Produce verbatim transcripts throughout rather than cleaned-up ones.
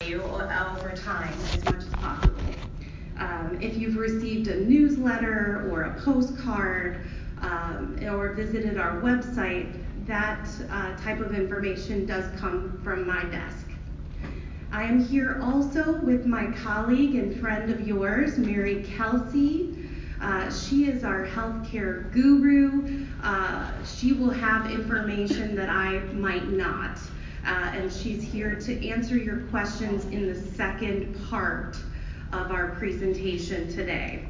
you o- over time as much as possible. Um, if you've received a newsletter or a postcard um, or visited our website, that uh, type of information does come from my desk. I am here also with my colleague and friend of yours, Mary Kelsey. Uh, she is our healthcare guru. Uh, she will have information that I might not. Uh, and she's here to answer your questions in the second part of our presentation today.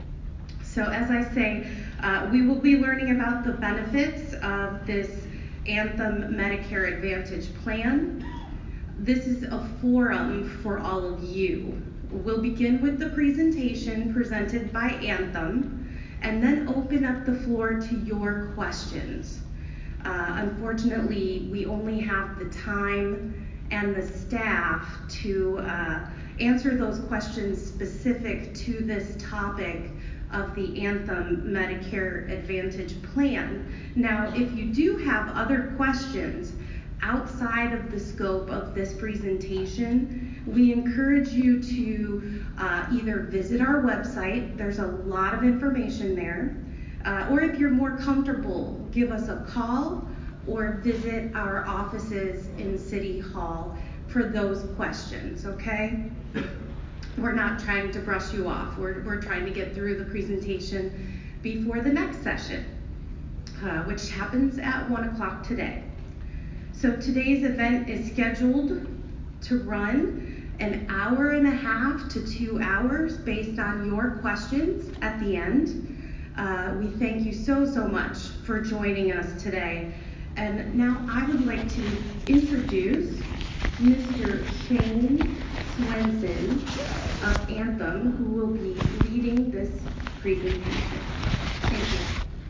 So as I say, uh, we will be learning about the benefits of this Anthem Medicare Advantage plan. This is a forum for all of you. We'll begin with the presentation presented by Anthem and then open up the floor to your questions. Uh, unfortunately, we only have the time and the staff to uh, answer those questions specific to this topic of the Anthem Medicare Advantage plan. Now, if you do have other questions outside of the scope of this presentation, we encourage you to uh, either visit our website. There's a lot of information there. Uh, or if you're more comfortable, give us a call or visit our offices in City Hall for those questions, okay? We're not trying to brush you off. We're, we're trying to get through the presentation before the next session, uh, which happens at one o'clock today. So today's event is scheduled to run an hour and a half to two hours based on your questions at the end. Uh, we thank you so, so much for joining us today. And now I would like to introduce Mister Shane Swenson of Anthem, who will be leading this presentation. Thank you.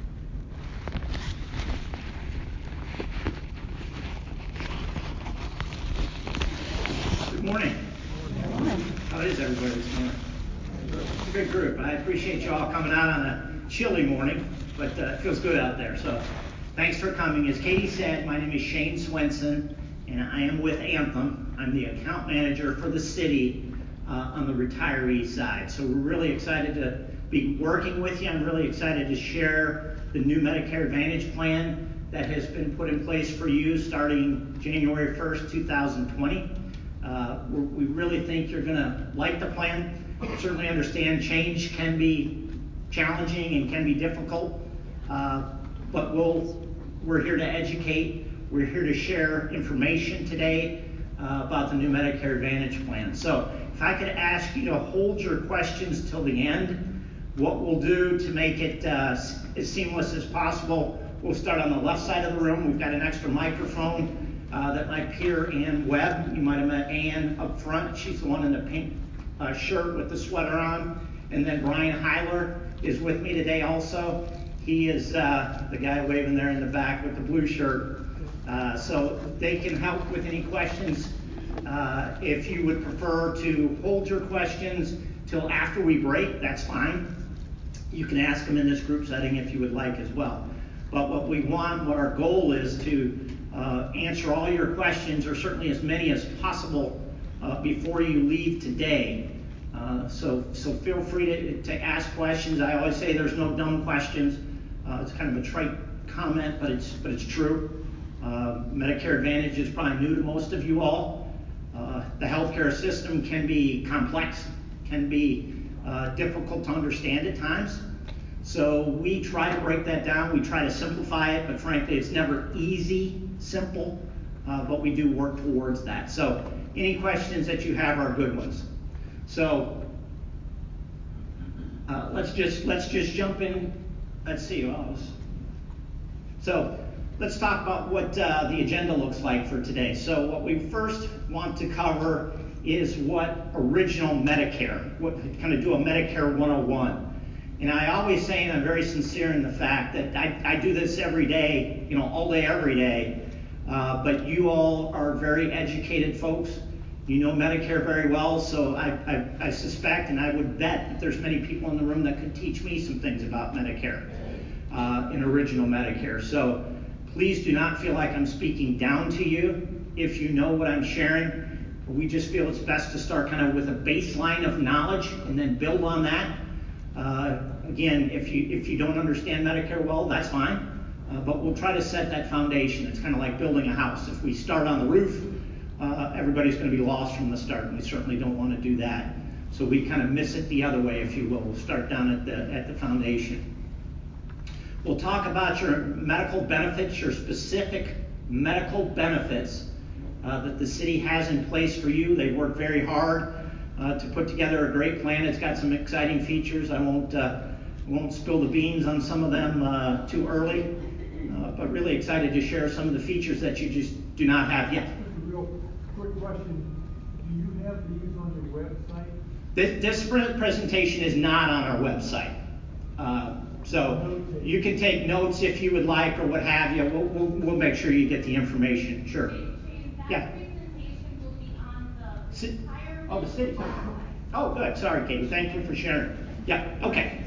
Good morning. Good morning. How is everybody this morning? It's a good group. I appreciate you all coming out on a chilly morning, but uh, it feels good out there. So thanks for coming. As Katie said, my name is Shane Swenson, and I am with Anthem. I'm the account manager for the city uh, on the retiree side. So we're really excited to be working with you. I'm really excited to share the new Medicare Advantage plan that has been put in place for you starting January first, two thousand twenty. Uh, we really think you're going to like the plan. Certainly understand change can be challenging and can be difficult, uh, but we'll, we're here to educate. We're here to share information today uh, about the new Medicare Advantage plan. So if I could ask you to hold your questions till the end, what we'll do to make it uh, as seamless as possible, we'll start on the left side of the room. We've got an extra microphone uh, that my peer Ann Webb, you might have met Ann up front. She's the one in the pink uh, shirt with the sweater on. And then Brian Heiler is with me today also. He is uh, the guy waving there in the back with the blue shirt. Uh, so they can help with any questions. Uh, if you would prefer to hold your questions till after we break, that's fine. You can ask them in this group setting if you would like as well. But what we want, what our goal is to uh, answer all your questions, or certainly as many as possible uh, before you leave today. Uh, so, so feel free to, to ask questions. I always say there's no dumb questions. Uh, it's kind of a trite comment, but it's but it's true. Uh, Medicare Advantage is probably new to most of you all. Uh, the healthcare system can be complex, can be uh, difficult to understand at times. So we try to break that down. We try to simplify it, but frankly, it's never easy, simple, uh, but we do work towards that. So any questions that you have are good ones. So uh, let's just let's just jump in. Let's see. Oh, so let's talk about what uh, the agenda looks like for today. So what we first want to cover is what original Medicare, what kind of do a Medicare one oh one. And I always say, and I'm very sincere in the fact that I, I do this every day, you know, all day, every day. Uh, but you all are very educated folks. You know Medicare very well, so I, I, I suspect and I would bet that there's many people in the room that could teach me some things about Medicare, uh, in original Medicare. So please do not feel like I'm speaking down to you. If you know what I'm sharing, We just feel it's best to start kind of with a baseline of knowledge and then build on that. Uh, again, if you if you don't understand Medicare well, that's fine. Uh, but we'll try to set that foundation. It's kind of like building a house. If we start on the roof, uh, everybody's going to be lost from the start, and we certainly don't want to do that. So we kind of miss it the other way, if you will. We'll start down at the at the foundation. We'll talk about your medical benefits, your specific medical benefits uh, that the city has in place for you. They've worked very hard uh, to put together a great plan. It's got some exciting features. I won't uh, won't spill the beans on some of them uh, too early. Uh, but really excited to share some of the features that you just do not have yet. Just a real quick question. Do you have these on your website? This, this presentation is not on our website. Uh, so you can take notes if you would like or what have you. We'll, we'll, we'll make sure you get the information. Sure. That yeah. presentation will be on the C- entire oh, the city. Oh, good. Sorry, Katie. Thank you for sharing. Yeah. Okay.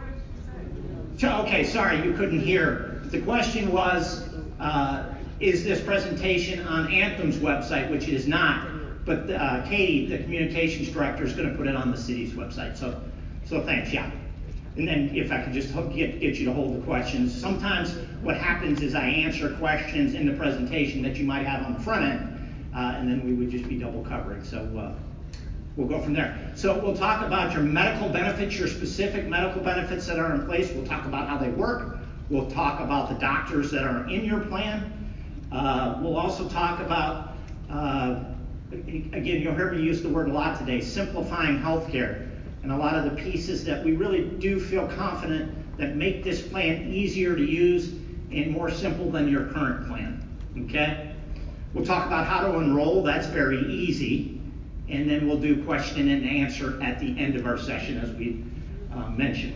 Okay. Sorry, you couldn't hear. The question was, uh, is this presentation on Anthem's website, which it is not, but uh, Katie, the communications director, is going to put it on the city's website. So, so thanks, yeah. And then if I could just get, get you to hold the questions. Sometimes what happens is I answer questions in the presentation that you might have on the front end, uh, and then we would just be double covering. So uh, we'll go from there. So we'll talk about your medical benefits, your specific medical benefits that are in place. We'll talk about how they work. We'll talk about the doctors that are in your plan. Uh, we'll also talk about, uh, again, you'll hear me use the word a lot today, simplifying healthcare, and a lot of the pieces that we really do feel confident that make this plan easier to use and more simple than your current plan, okay? We'll talk about how to enroll. That's very easy. And then we'll do question and answer at the end of our session, as we uh, mentioned.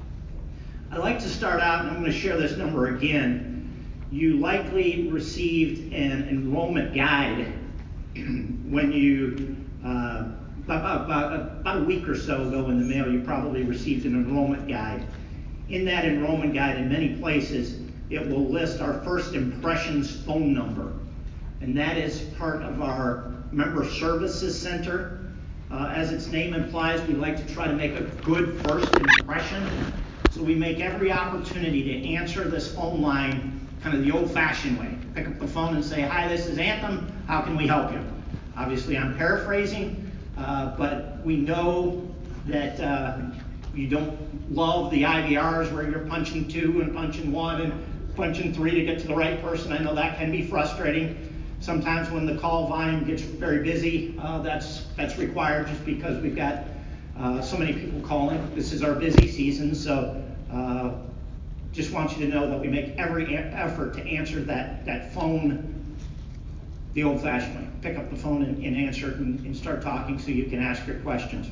I'd like to start out, and I'm going to share this number again. You likely received an enrollment guide when you, uh, about, about, about a week or so ago in the mail, you probably received an enrollment guide. In that enrollment guide, in many places, it will list our First Impressions phone number. And that is part of our Member Services Center. Uh, as its name implies, we like to try to make a good first impression. So we make every opportunity to answer this phone line kind of the old-fashioned way. Pick up the phone and say, "Hi, this is Anthem. How can we help you?" Obviously, I'm paraphrasing, uh, but we know that uh, you don't love the I V Rs where you're punching two and punching one and punching three to get to the right person. I know that can be frustrating. Sometimes when the call volume gets very busy, uh, that's that's required just because we've got uh, so many people calling. This is our busy season, so uh, just want you to know that we make every a- effort to answer that, that phone the old-fashioned way. Pick up the phone and, and answer it and, and start talking so you can ask your questions.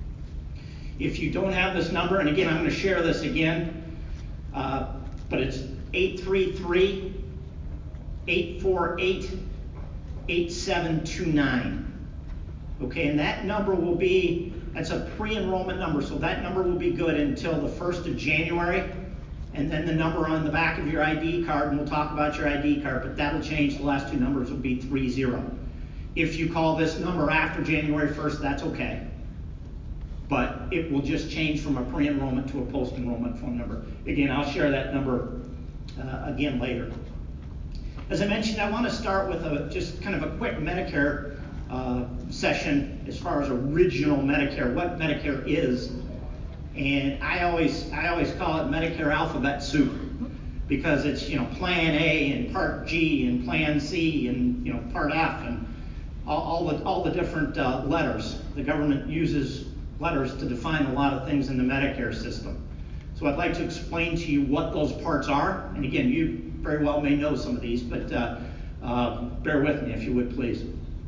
If you don't have this number, and again, I'm going to share this again, uh, but it's eight three three, eight four eight, eight seven two nine. Okay, and that number will be, that's a pre-enrollment number, so that number will be good until the first of January, and then the number on the back of your I D card, and we'll talk about your I D card, but that'll change. The last two numbers will be three zero. If you call this number after January first, that's okay. But it will just change from a pre-enrollment to a post-enrollment phone number. Again, I'll share that number uh, again later. As I mentioned, I want to start with a just kind of a quick Medicare uh, session as far as original Medicare, what Medicare is. And I always I always call it Medicare alphabet soup, because it's, you know, Plan A and Part G and Plan C and, you know, Part F and all, all the all the different uh, letters. The government uses letters to define a lot of things in the Medicare system. So I'd like to explain to you what those parts are. And again, you very well may know some of these, but uh, uh, bear with me if you would, please.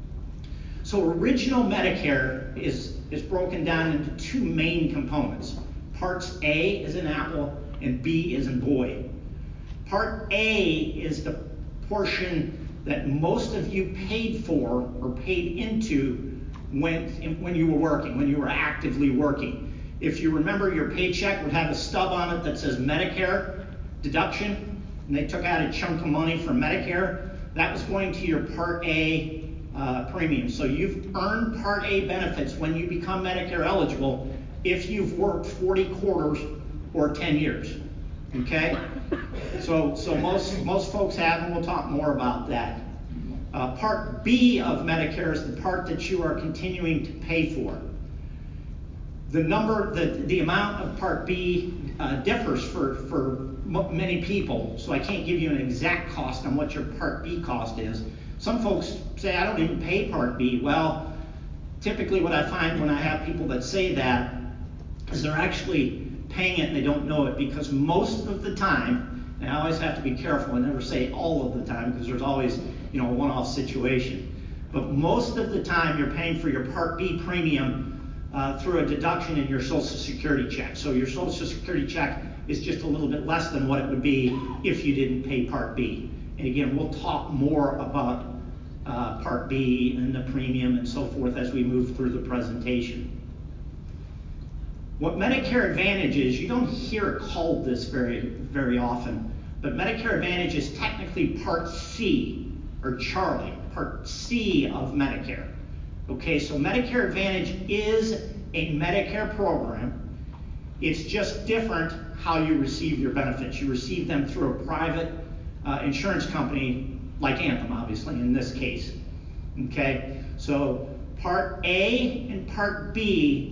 So original Medicare is, is broken down into two main components. Parts A is in apple and B is in boy. Part A is the portion that most of you paid for or paid into when, when you were working, when you were actively working. If you remember, your paycheck would have a stub on it that says Medicare deduction, and they took out a chunk of money from Medicare. That was going to your Part A uh, premium. So you've earned Part A benefits when you become Medicare eligible if you've worked forty quarters or ten years. Okay? So, so most, most folks have, and we'll talk more about that. Uh, Part B of Medicare is the part that you are continuing to pay for. The number, the, the amount of Part B uh, differs for, for m- many people, so I can't give you an exact cost on what your Part B cost is. Some folks say, I don't even pay Part B. Well, typically what I find when I have people that say that is they're actually paying it and they don't know it, because most of the time, and I always have to be careful and never say all of the time, because there's always, you know, a one-off situation. But most of the time you're paying for your Part B premium uh, through a deduction in your Social Security check. So your Social Security check is just a little bit less than what it would be if you didn't pay Part B. And again, we'll talk more about uh, Part B and the premium and so forth as we move through the presentation. What Medicare Advantage is, you don't hear it called this very, very often, but Medicare Advantage is technically Part C, or Charlie, Part C of Medicare. Okay, so Medicare Advantage is a Medicare program. It's just different how you receive your benefits. You receive them through a private uh, insurance company, like Anthem, obviously, in this case. Okay, so Part A and Part B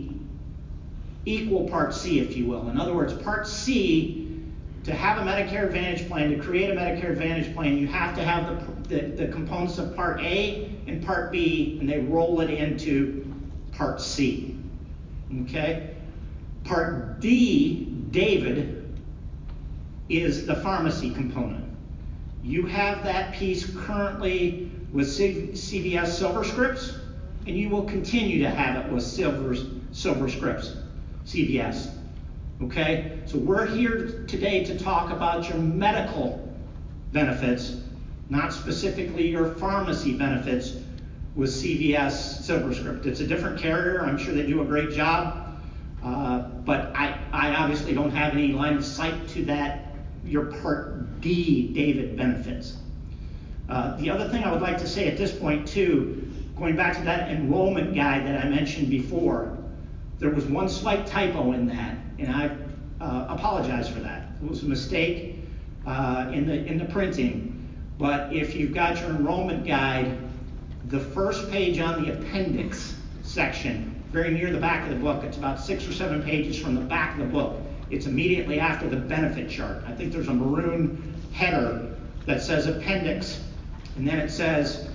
equal Part C, if you will. In other words, Part C, to have a Medicare Advantage plan, to create a Medicare Advantage plan, you have to have the, the, the components of Part A and Part B, and they roll it into Part C. Okay? Part D, David, is the pharmacy component. You have that piece currently with C- CVS Silver Scripts, and you will continue to have it with Silver, Silver Scripts. C V S. Okay? So we're here today to talk about your medical benefits, not specifically your pharmacy benefits with C V S SilverScript. It's a different carrier. I'm sure they do a great job. Uh, but I, I obviously don't have any line of sight to that, your Part D David benefits. Uh, the other thing I would like to say at this point too, going back to that enrollment guide that I mentioned before, there was one slight typo in that, and I uh, apologize for that. It was a mistake uh, in the in the printing. But if you've got your enrollment guide, the first page on the appendix section, very near the back of the book, it's about six or seven pages from the back of the book. It's immediately after the benefit chart. I think there's a maroon header that says appendix, and then it says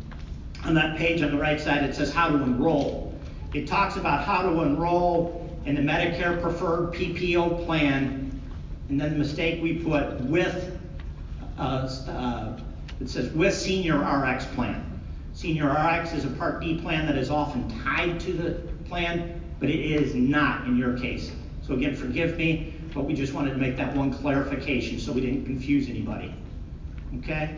on that page on the right side, it says how to enroll. It talks about how to enroll in the Medicare Preferred P P O plan, and then the mistake we put with, uh, uh, it says with Senior R X plan. Senior R X is a Part D plan that is often tied to the plan, but it is not in your case. So again, forgive me, but we just wanted to make that one clarification so we didn't confuse anybody. Okay?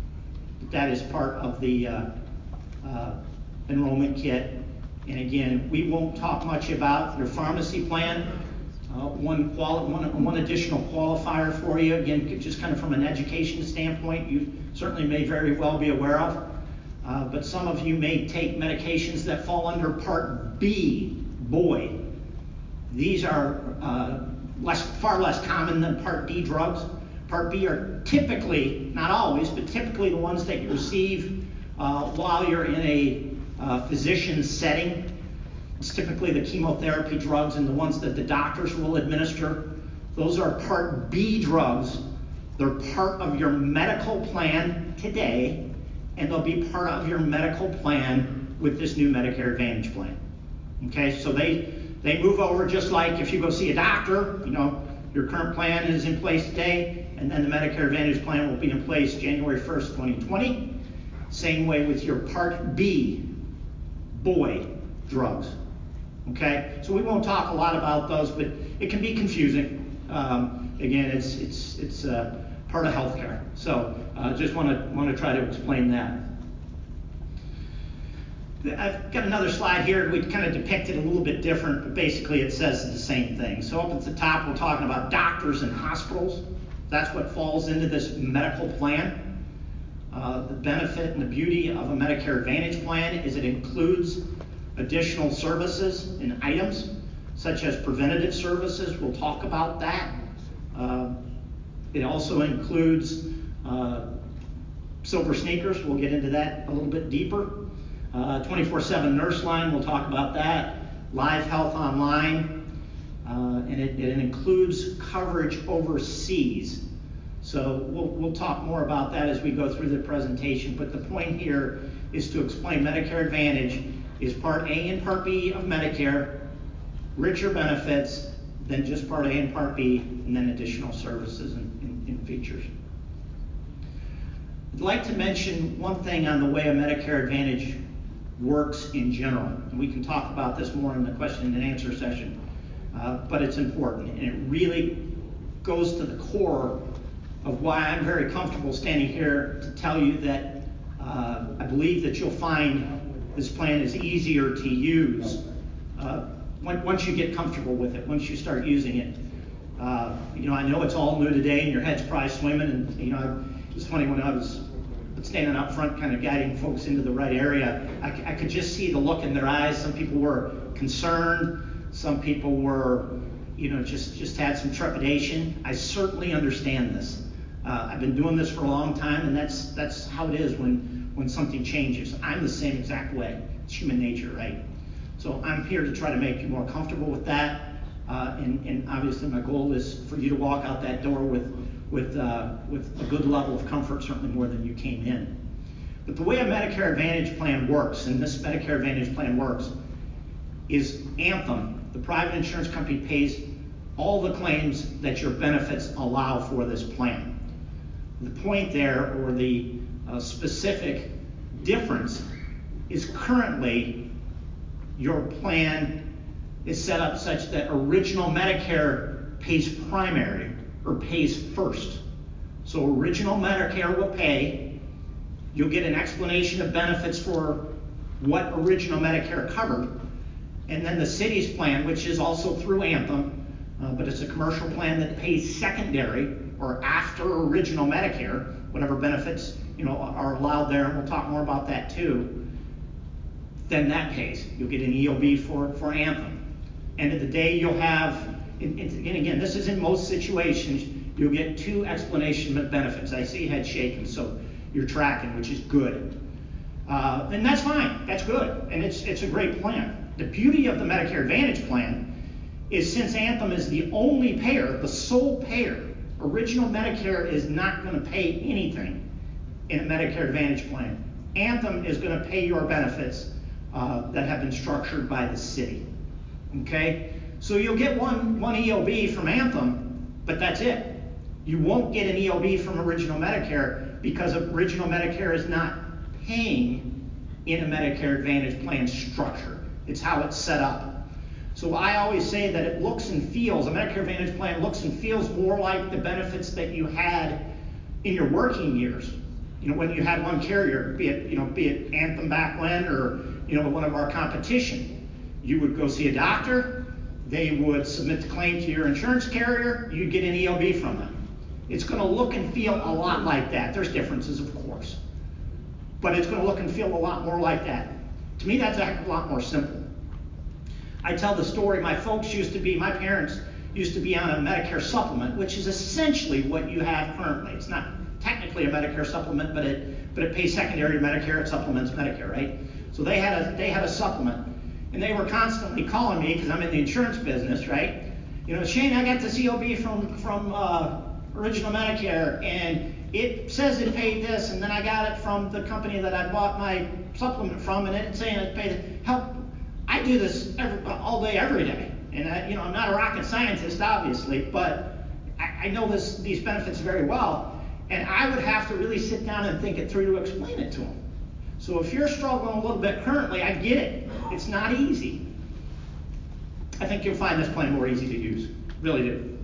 That is part of the uh, uh, enrollment kit. And again, we won't talk much about your pharmacy plan. Uh, one, quali- one, one additional qualifier for you, again, just kind of from an education standpoint, you certainly may very well be aware of. Uh, but some of you may take medications that fall under Part B, boy. These are uh, less, far less common than Part D drugs. Part B are typically, not always, but typically the ones that you receive uh, while you're in a Uh, physician setting. It's typically the chemotherapy drugs and the ones that the doctors will administer. Those are Part B drugs. They're part of your medical plan today, and they'll be part of your medical plan with this new Medicare Advantage plan. Okay, so they they move over just like if you go see a doctor, you know, your current plan is in place today, and then the Medicare Advantage plan will be in place January first, twenty twenty. Same way with your Part B, boy, drugs. Okay, so we won't talk a lot about those, but it can be confusing. Um, again, it's it's it's uh, part of healthcare. So uh, just want to want to try to explain that. I've got another slide here. We kind of depict it a little bit different, but basically it says the same thing. So up at the top, we're talking about doctors and hospitals. That's what falls into this medical plan. Uh, the benefit and the beauty of a Medicare Advantage plan is it includes additional services and items, such as preventative services. We'll talk about that. Uh, it also includes uh, silver sneakers. We'll get into that a little bit deeper. Uh, twenty-four seven nurse line, we'll talk about that. Live Health Online, uh, and it, it includes coverage overseas. So we'll, we'll talk more about that as we go through the presentation, but the point here is to explain Medicare Advantage is Part A and Part B of Medicare, richer benefits than just Part A and Part B, and then additional services and, and, and features. I'd like to mention one thing on the way a Medicare Advantage works in general, and we can talk about this more in the question and answer session, uh, but it's important, and it really goes to the core of why I'm very comfortable standing here to tell you that uh, I believe that you'll find this plan is easier to use uh, when, once you get comfortable with it, once you start using it. Uh, you know, I know it's all new today and your head's probably swimming, and you know, it's funny when I was standing up front kind of guiding folks into the right area, I, I could just see the look in their eyes. Some people were concerned, some people were, you know, just, just had some trepidation. I certainly understand this. Uh, I've been doing this for a long time, and that's that's how it is when, when something changes. I'm the same exact way. It's human nature, right? So I'm here to try to make you more comfortable with that, uh, and, and obviously my goal is for you to walk out that door with with uh, with a good level of comfort, certainly more than you came in. But the way a Medicare Advantage plan works, and this Medicare Advantage plan works, is Anthem, the private insurance company, pays all the claims that your benefits allow for this plan. The point there, or the uh, specific difference, is currently your plan is set up such that original Medicare pays primary, or pays first. So original Medicare will pay. You'll get an explanation of benefits for what original Medicare covered. And then the city's plan, which is also through Anthem, uh, but it's a commercial plan that pays secondary or after original Medicare, whatever benefits you know are allowed there, and we'll talk more about that too. Then that pays. You'll get an E O B for, for Anthem. End of the day, you'll have, and again, this is in most situations, you'll get two explanation of benefits. I see head shaking, so you're tracking, which is good. Uh, and that's fine, that's good, and it's it's a great plan. The beauty of the Medicare Advantage plan is since Anthem is the only payer, the sole payer, original Medicare is not going to pay anything in a Medicare Advantage plan. Anthem is going to pay your benefits uh, that have been structured by the city. Okay? So you'll get one, one E O B from Anthem, but that's it. You won't get an E O B from original Medicare because original Medicare is not paying in a Medicare Advantage plan structure. It's how it's set up. So I always say that it looks and feels, a Medicare Advantage plan looks and feels more like the benefits that you had in your working years. You know, when you had one carrier, be it, you know, be it Anthem back when, or, you know, one of our competition. You would go see a doctor, they would submit the claim to your insurance carrier, you'd get an E O B from them. It's going to look and feel a lot like that. There's differences, of course, but it's going to look and feel a lot more like that. To me, that's a heck of a lot more simple. I tell the story, my folks used to be, my parents used to be on a Medicare supplement, which is essentially what you have currently. It's not technically a Medicare supplement, but it but it pays secondary to Medicare, it supplements Medicare, right? So they had a they had a supplement, and they were constantly calling me because I'm in the insurance business, right? You know, Shane, I got this E O B from from uh, original Medicare, and it says it paid this, and then I got it from the company that I bought my supplement from, and it's saying it paid it. Help. I do this every, all day, every day, and I, you know, I'm not a rocket scientist, obviously, but I, I know this these benefits very well. And I would have to really sit down and think it through to explain it to them. So if you're struggling a little bit currently, I get it. It's not easy. I think you'll find this plan more easy to use. Really do.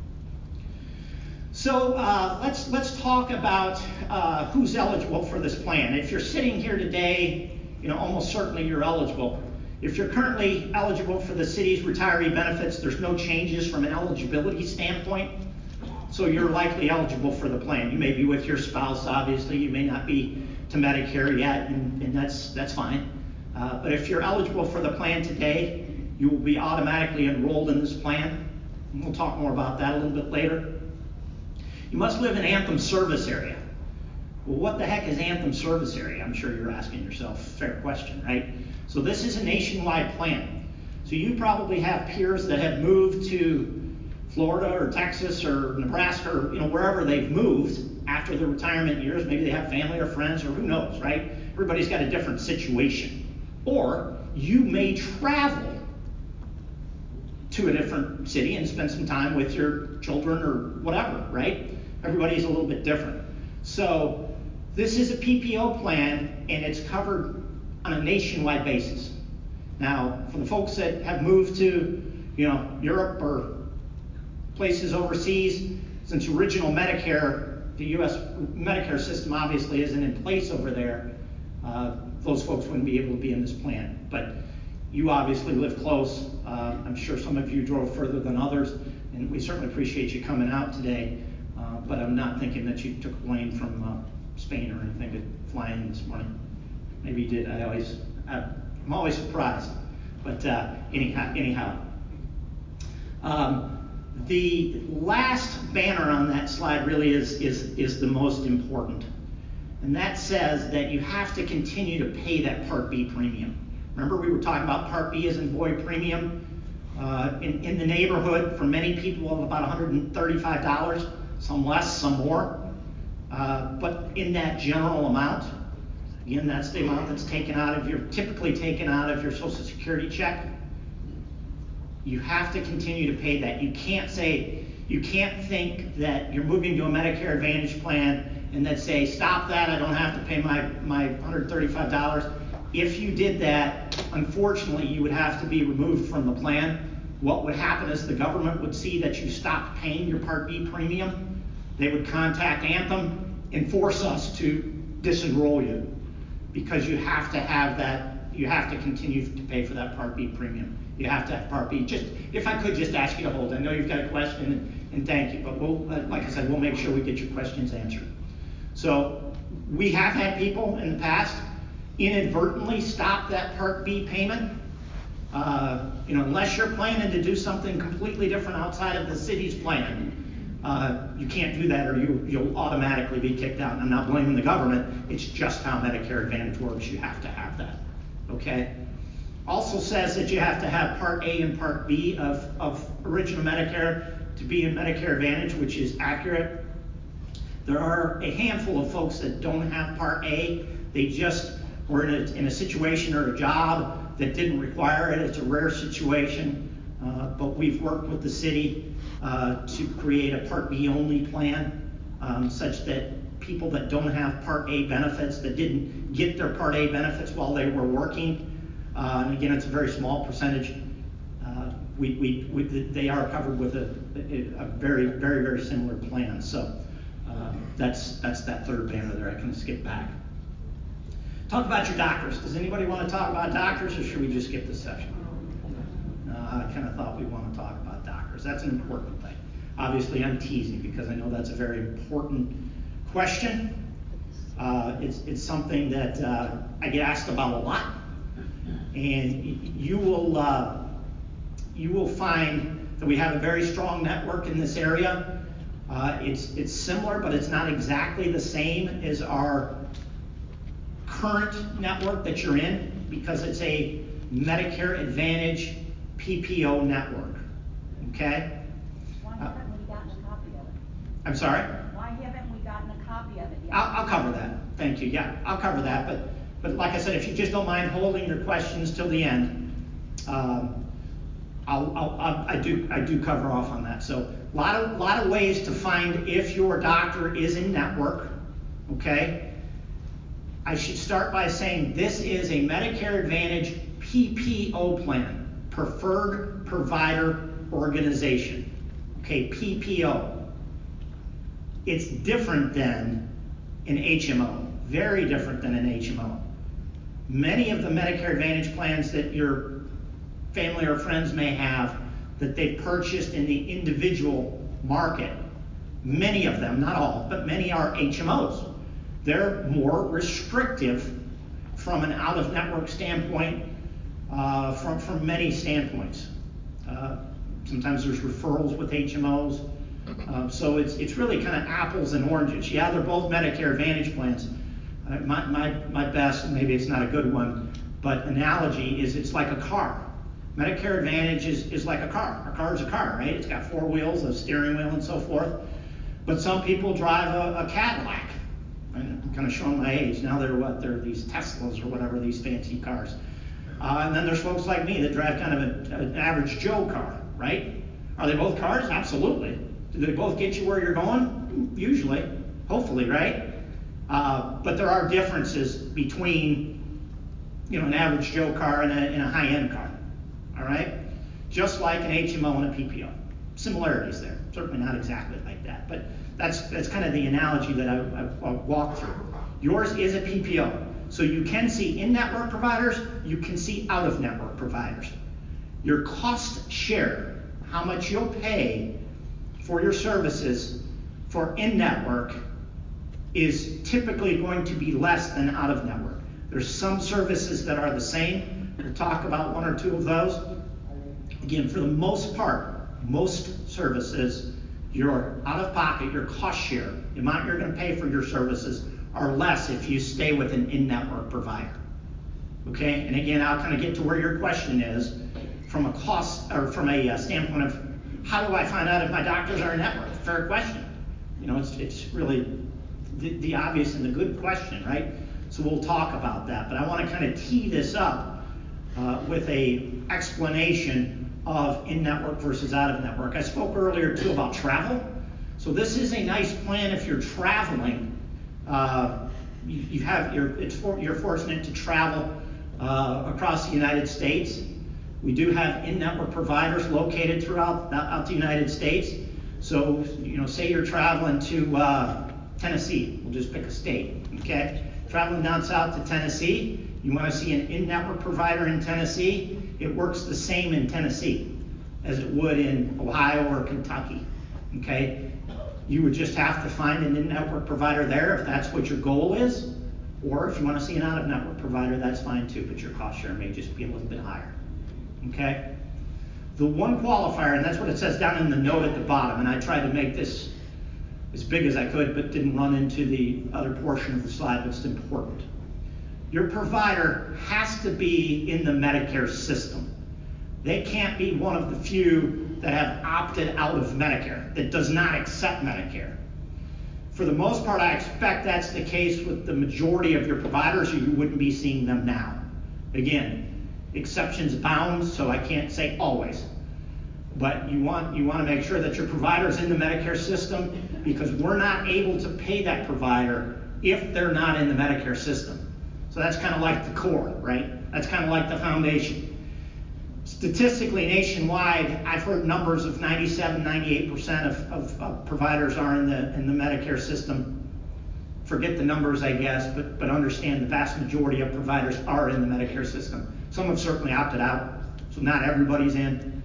So uh, let's let's talk about uh, who's eligible for this plan. If you're sitting here today, you know, almost certainly you're eligible. If you're currently eligible for the city's retiree benefits, there's no changes from an eligibility standpoint. so you're likely eligible for the plan. You may be with your spouse, obviously. You may not be to Medicare yet, and, and that's that's fine. Uh, but if you're eligible for the plan today, you will be automatically enrolled in this plan. And we'll talk more about that a little bit later. You must live in Anthem service area. Well, what the heck is Anthem service area? I'm sure you're asking yourself. Fair question, right? So this is a nationwide plan. So you probably have peers that have moved to Florida or Texas or Nebraska or you know wherever they've moved after their retirement years. Maybe they have family or friends or who knows, right? Everybody's got a different situation. Or you may travel to a different city and spend some time with your children or whatever, right? Everybody's a little bit different. So this is a P P O plan, and it's covered on a nationwide basis. Now, for the folks that have moved to, you know, Europe or places overseas, since original Medicare, the U S Medicare system obviously isn't in place over there, uh, those folks wouldn't be able to be in this plan. But you obviously live close. Uh, I'm sure some of you drove further than others, and we certainly appreciate you coming out today. Uh, but I'm not thinking that you took a plane from uh, Spain or anything to fly in this morning. Maybe you did. I always, I'm always surprised. But uh, anyhow, anyhow. Um, the last banner on that slide really is, is, is the most important. And that says that you have to continue to pay that Part B premium. Remember we were talking about Part B as in boy premium uh, in, in the neighborhood for many people of about one hundred thirty-five dollars, some less, some more. Uh, but in that general amount, again, that's the amount that's taken out of your, typically taken out of your Social Security check. You have to continue to pay that. You can't say, you can't think that you're moving to a Medicare Advantage plan and then say, stop that, I don't have to pay my, my one hundred thirty-five dollars. If you did that, unfortunately, you would have to be removed from the plan. What would happen is the government would see that you stopped paying your Part B premium. They would contact Anthem and force us to disenroll you because you have to have that, you have to continue to pay for that Part B premium. You have to have Part B. Just, if I could just ask you to hold. I know you've got a question, and, and thank you, but we'll, like I said, we'll make sure we get your questions answered. So we have had people in the past inadvertently stop that Part B payment. Uh, you know, unless you're planning to do something completely different outside of the city's plan, uh, you can't do that or you, you'll automatically be kicked out. And I'm not blaming the government. It's just how Medicare Advantage works. You have to have that. Okay? Also says that you have to have Part A and Part B of, of original Medicare to be in Medicare Advantage, which is accurate. There are a handful of folks that don't have Part A. They just were in a, in a situation or a job that didn't require it. It's a rare situation, uh, but we've worked with the city uh, to create a Part B only plan, um, such that people that don't have Part A benefits, that didn't get their Part A benefits while they were working, uh, and again, it's a very small percentage, uh, we, we, we, they are covered with a, a, a very, very, very similar plan. So uh, that's, that's that third banner there. I can skip back. Talk about your doctors. Does anybody want to talk about doctors, or should we just skip this section? Uh, I kind of thought we want to talk about doctors. That's an important thing. Obviously, I'm teasing because I know that's a very important question. Uh, it's, it's something that uh, I get asked about a lot, and you will uh, you will find that we have a very strong network in this area. Uh, it's it's similar, but it's not exactly the same as our current network that you're in, because it's a Medicare Advantage P P O network. Okay? Why haven't we gotten a copy of it? I'm sorry? Why haven't we gotten a copy of it yet? I'll, I'll cover that. Thank you. Yeah, I'll cover that. But but like I said, if you just don't mind holding your questions till the end, um, I'll, I'll, I'll I do I do cover off on that. So a lot of lot of ways to find if your doctor is in network. Okay. I should start by saying this is a Medicare Advantage P P O plan, Preferred Provider Organization. Okay, P P O. It's different than an H M O, very different than an H M O. Many of the Medicare Advantage plans that your family or friends may have that they've purchased in the individual market Many of them, not all, but many are H M Os. They're more restrictive from an out-of-network standpoint, uh, from, from many standpoints. Uh, sometimes there's referrals with H M Os. Uh, so it's it's really kind of apples and oranges. Yeah, they're both Medicare Advantage plans. Uh, my, my, my best, maybe it's not a good one, but analogy is it's like a car. Medicare Advantage is, is like a car. A car is a car, right? It's got four wheels, a steering wheel, and so forth. But some people drive a, a Cadillac. I'm kind of showing my age. Now they're what? They're these Teslas or whatever, these fancy cars. Uh, and then there's folks like me that drive kind of a, an average Joe car, right? Are they both cars? Absolutely. Do they both get you where you're going? Usually. Hopefully, right? Uh, but there are differences between, you know, an average Joe car and a, and a high-end car. All right? Just like an H M O and a P P O. Similarities there. Certainly not exactly like that, but that's that's kind of the analogy that I, I, I walked through. Yours is a P P O, so you can see in-network providers, you can see out-of-network providers. Your cost share, how much you'll pay for your services for in-network, is typically going to be less than out-of-network. There's some services that are the same. We'll talk about one or two of those. Again, for the most part, most services, your out-of-pocket, your cost share, the amount you're going to pay for your services are less if you stay with an in-network provider. Okay, and again, I'll kind of get to where your question is from a cost or from a uh, standpoint of how do I find out if my doctors are in network? Fair question. You know, it's it's really the, the obvious and the good question, right? So we'll talk about that, but I want to kind of tee this up uh, with a explanation of in-network versus out-of-network. I spoke earlier too about travel. So this is a nice plan if you're traveling. Uh, you, you have you're it's for, you're fortunate to travel uh, across the United States. We do have in-network providers located throughout out the United States. So you know, say you're traveling to uh, Tennessee. We'll just pick a state. Okay, traveling down south to Tennessee. You want to see an in-network provider in Tennessee, it works the same in Tennessee as it would in Ohio or Kentucky, okay? You would just have to find an in-network provider there if that's what your goal is, or if you want to see an out-of-network provider, that's fine too, but your cost share may just be a little bit higher, okay? The one qualifier, and that's what it says down in the note at the bottom, and I tried to make this as big as I could, but didn't run into the other portion of the slide, but it's important. Your provider has to be in the Medicare system. They can't be one of the few that have opted out of Medicare, that does not accept Medicare. For the most part, I expect that's the case with the majority of your providers, or you wouldn't be seeing them now. Again, exceptions abound, so I can't say always. But you want you want to make sure that your provider's in the Medicare system, because we're not able to pay that provider if they're not in the Medicare system. So that's kind of like the core, right? That's kind of like the foundation. Statistically, nationwide, I've heard numbers of ninety-seven, ninety-eight percent of, of, of providers are in the in the Medicare system. Forget the numbers, I guess, but but understand the vast majority of providers are in the Medicare system. Some have certainly opted out, so not everybody's in.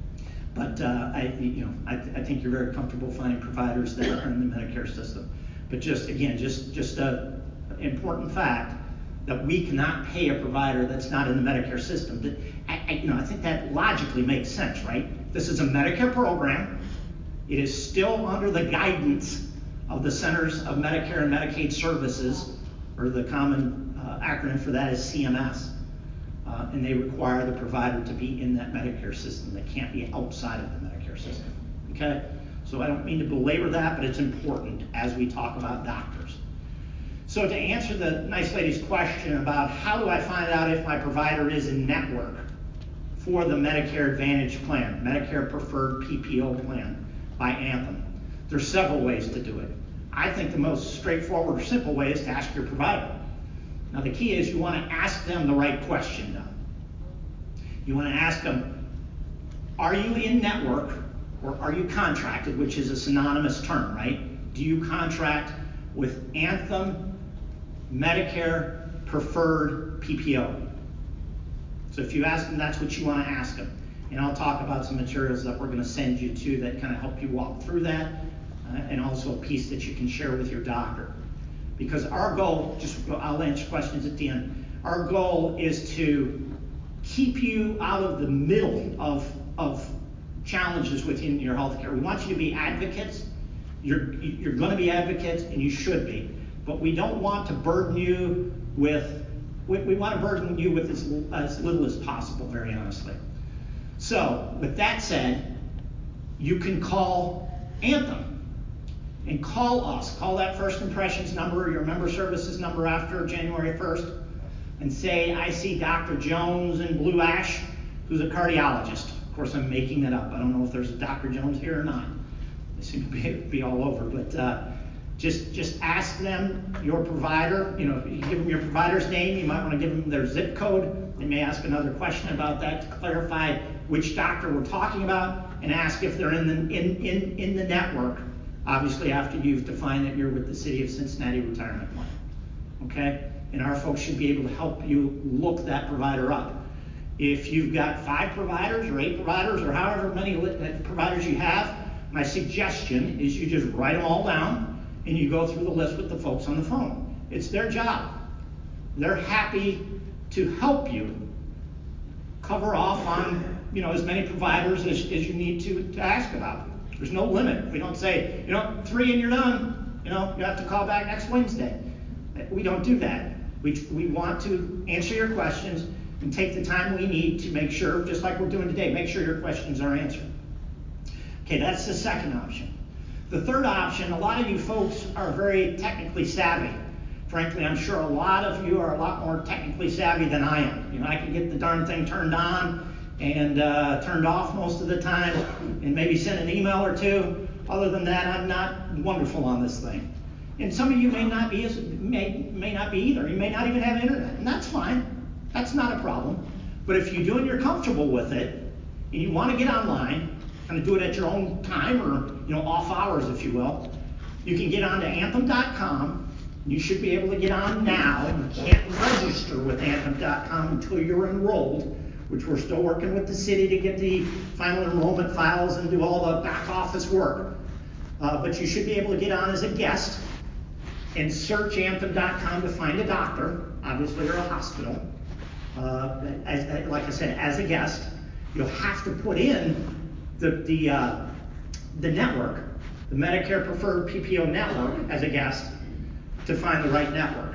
But uh, I, you know, I, I think you're very comfortable finding providers that are in the Medicare system. But just again, just just a important fact that we cannot pay a provider that's not in the Medicare system. That, I, I, you know, I think that logically makes sense, right? This is a Medicare program. It is still under the guidance of the Centers of Medicare and Medicaid Services, or the common uh, acronym for that is C M S. Uh, and they require the provider to be in that Medicare system. They can't be outside of the Medicare system, okay? So I don't mean to belabor that, but it's important as we talk about doctors. So to answer the nice lady's question about how do I find out if my provider is in network for the Medicare Advantage plan, Medicare Preferred P P O plan by Anthem, there's several ways to do it. I think the most straightforward or simple way is to ask your provider. Now the key is you want to ask them the right question though. You want to ask them, are you in network or are you contracted, which is a synonymous term, right? Do you contract with Anthem Medicare Preferred P P O? So if you ask them, that's what you want to ask them. And I'll talk about some materials that we're going to send you to that kind of help you walk through that. uh, and also a piece that you can share with your doctor. Because our goal, just I'll answer questions at the end, our goal is to keep you out of the middle of, of challenges within your healthcare. We want you to be advocates. You're, you're going to be advocates, and you should be. But we don't want to burden you with, we, we want to burden you with as, as little as possible, very honestly. So, with that said, you can call Anthem and call us. Call that First Impressions number, your member services number after January first, and say, I see Doctor Jones in Blue Ash, who's a cardiologist. Of course, I'm making that up. I don't know if there's a Doctor Jones here or not. They seem to be, be all over. But uh, just just ask them, your provider, you know, you give them your provider's name. You might want to give them their zip code. They may ask another question about that to clarify which doctor we're talking about, and ask if they're in the, in, in, in the network, obviously after you've defined that you're with the City of Cincinnati Retirement Plan. Okay? And our folks should be able to help you look that provider up. If you've got five providers or eight providers or however many providers you have, my suggestion is you just write them all down and you go through the list with the folks on the phone. It's their job. They're happy to help you cover off on, you know, as many providers as, as you need to, to ask about. There's no limit. We don't say, you know, three and you're done. You know, you have to call back next Wednesday. We don't do that. We, we want to answer your questions and take the time we need to make sure, just like we're doing today, make sure your questions are answered. Okay, that's the second option. The third option, a lot of you folks are very technically savvy. Frankly, I'm sure a lot of you are a lot more technically savvy than I am. You know, I can get the darn thing turned on and uh, turned off most of the time and maybe send an email or two. Other than that, I'm not wonderful on this thing. And some of you may not be may, may not be either. You may not even have internet, and that's fine. That's not a problem. But if you do and you're comfortable with it, and you want to get online, kind of do it at your own time or, you know, off hours, if you will, you can get onto anthem dot com. You should be able to get on now. You can't register with anthem dot com until you're enrolled, which we're still working with the city to get the final enrollment files and do all the back office work. Uh, but you should be able to get on as a guest and search anthem dot com to find a doctor, obviously, or a hospital. Uh, as, as, like I said, as a guest, you'll have to put in the the, uh, the network, the Medicare Preferred P P O network, as a guest to find the right network.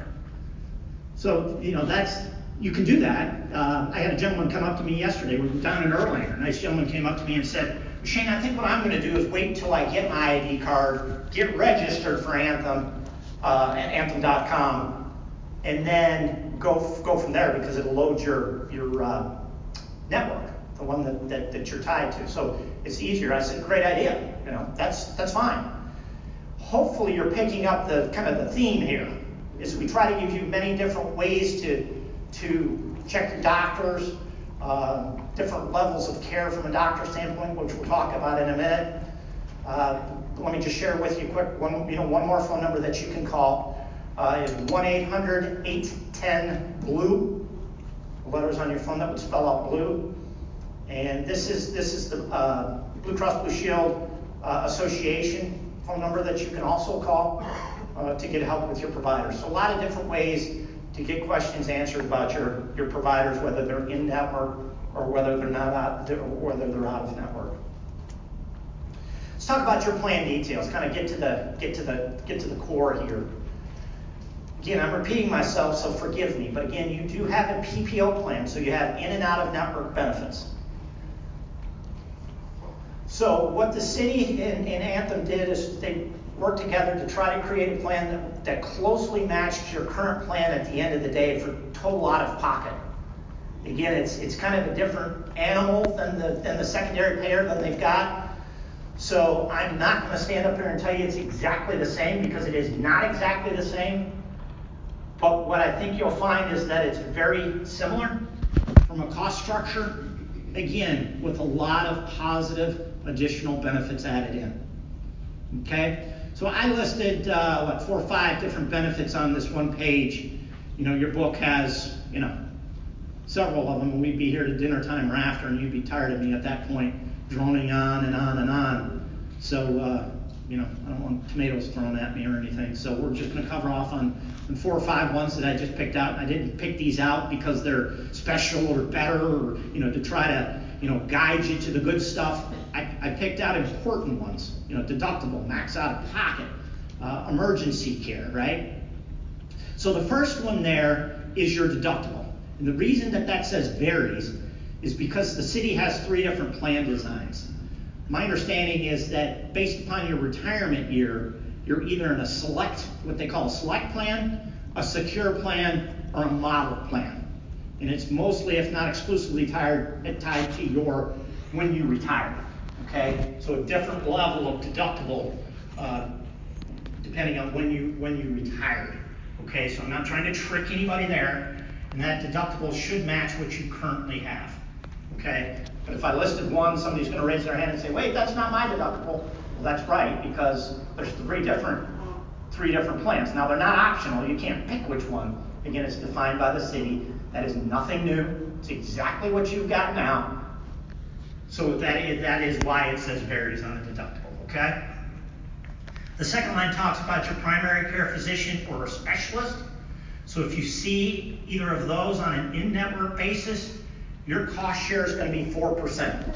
So, you know, that's, you can do that. Uh, I had a gentleman come up to me yesterday. We were down in Erlanger. A nice gentleman came up to me and said, Shane, I think what I'm going to do is wait until I get my I D card, get registered for Anthem, uh, at anthem dot com, and then go go from there because it'll load your your uh, network, the one that, that, that you're tied to. So it's easier. I said, great idea. You know, that's that's fine. Hopefully you're picking up the kind of the theme here. Is we try to give you many different ways to to check your doctors, uh, different levels of care from a doctor standpoint, which we'll talk about in a minute. Uh, let me just share with you quick one, you know, one more phone number that you can call uh, is one eight hundred eight one zero blue. The letters on your phone that would spell out blue. And this is this is the uh, Blue Cross Blue Shield uh, Association phone number that you can also call uh, to get help with your providers. So a lot of different ways to get questions answered about your, your providers, whether they're in network or whether they're not out, or whether they're out of network. Let's talk about your plan details. Kind of get to the get to the get to the core here. Again, I'm repeating myself, so forgive me. But again, you do have a P P O plan, so you have in and out of network benefits. So what the city and, and Anthem did is they worked together to try to create a plan that, that closely matched your current plan at the end of the day for total out of pocket. Again, it's it's kind of a different animal than the than the secondary payer that they've got. So I'm not going to stand up here and tell you it's exactly the same because it is not exactly the same. But what I think you'll find is that it's very similar from a cost structure, again, with a lot of positive additional benefits added in. Okay? So I listed, uh, what, four or five different benefits on this one page. You know, your book has, you know, several of them, and we'd be here to dinner time or after, and you'd be tired of me at that point, droning on and on and on. So uh, you know, I don't want tomatoes thrown at me or anything. So we're just going to cover off on, on four or five ones that I just picked out. I didn't pick these out because they're special or better or, you know, to try to, you know, guide you to the good stuff. I, I picked out important ones, you know, deductible, max out of pocket, uh, emergency care, right? So the first one there is your deductible. And the reason that that says varies is because the city has three different plan designs. My understanding is that based upon your retirement year, you're either in a select, what they call a select plan, a secure plan, or a model plan. And it's mostly, if not exclusively, tied, tied to your when you retire. Okay? So a different level of deductible uh, depending on when you when you retired. Okay, so I'm not trying to trick anybody there, and that deductible should match what you currently have. Okay, but if I listed one, somebody's going to raise their hand and say, "Wait, that's not my deductible." Well, that's right, because there's three different three different plans. Now they're not optional; you can't pick which one. Again, it's defined by the city. That is nothing new. It's exactly what you've got now. So that is that is why it says varies on the deductible. Okay. The second line talks about your primary care physician or a specialist. So if you see either of those on an in-network basis, your cost share is going to be four percent.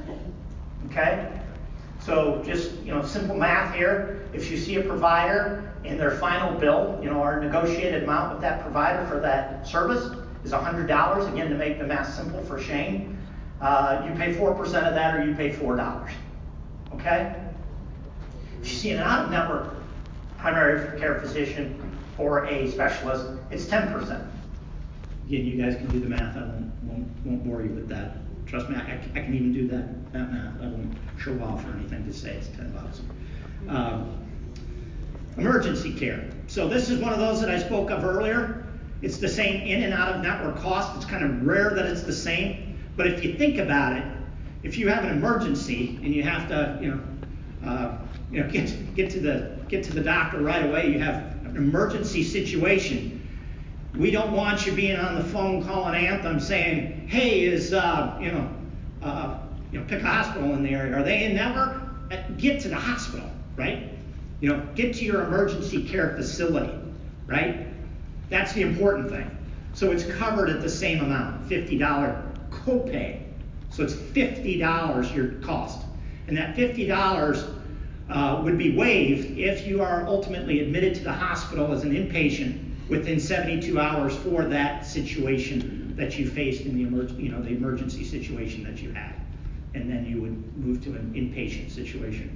Okay? So just, you know, simple math here. If you see a provider and their final bill, you know, our negotiated amount with that provider for that service is one hundred dollars, again, to make the math simple for Shane, uh, you pay four percent of that or you pay four dollars. Okay? If you see an out-of-network primary care physician or a specialist, it's ten percent. Again, you guys can do the math. I won't, won't, won't bore you with that. Trust me, I, I can even do that, that math. I won't show off or anything to say it's ten bucks. Um, emergency care. So this is one of those that I spoke of earlier. It's the same in and out of network cost. It's kind of rare that it's the same. But if you think about it, if you have an emergency and you have to, you know, uh, you know, get get to the get to the doctor right away, you have an emergency situation. We don't want you being on the phone calling Anthem saying, "Hey, is uh, you know, uh, you know, pick a hospital in the area. Are they in network?" Get to the hospital, right? You know, get to your emergency care facility, right? That's the important thing. So it's covered at the same amount, fifty dollars copay. So it's fifty dollars your cost, and that fifty dollars uh, would be waived if you are ultimately admitted to the hospital as an inpatient within seventy-two hours for that situation that you faced in the emerg- you know, the emergency situation that you had, and then you would move to an inpatient situation.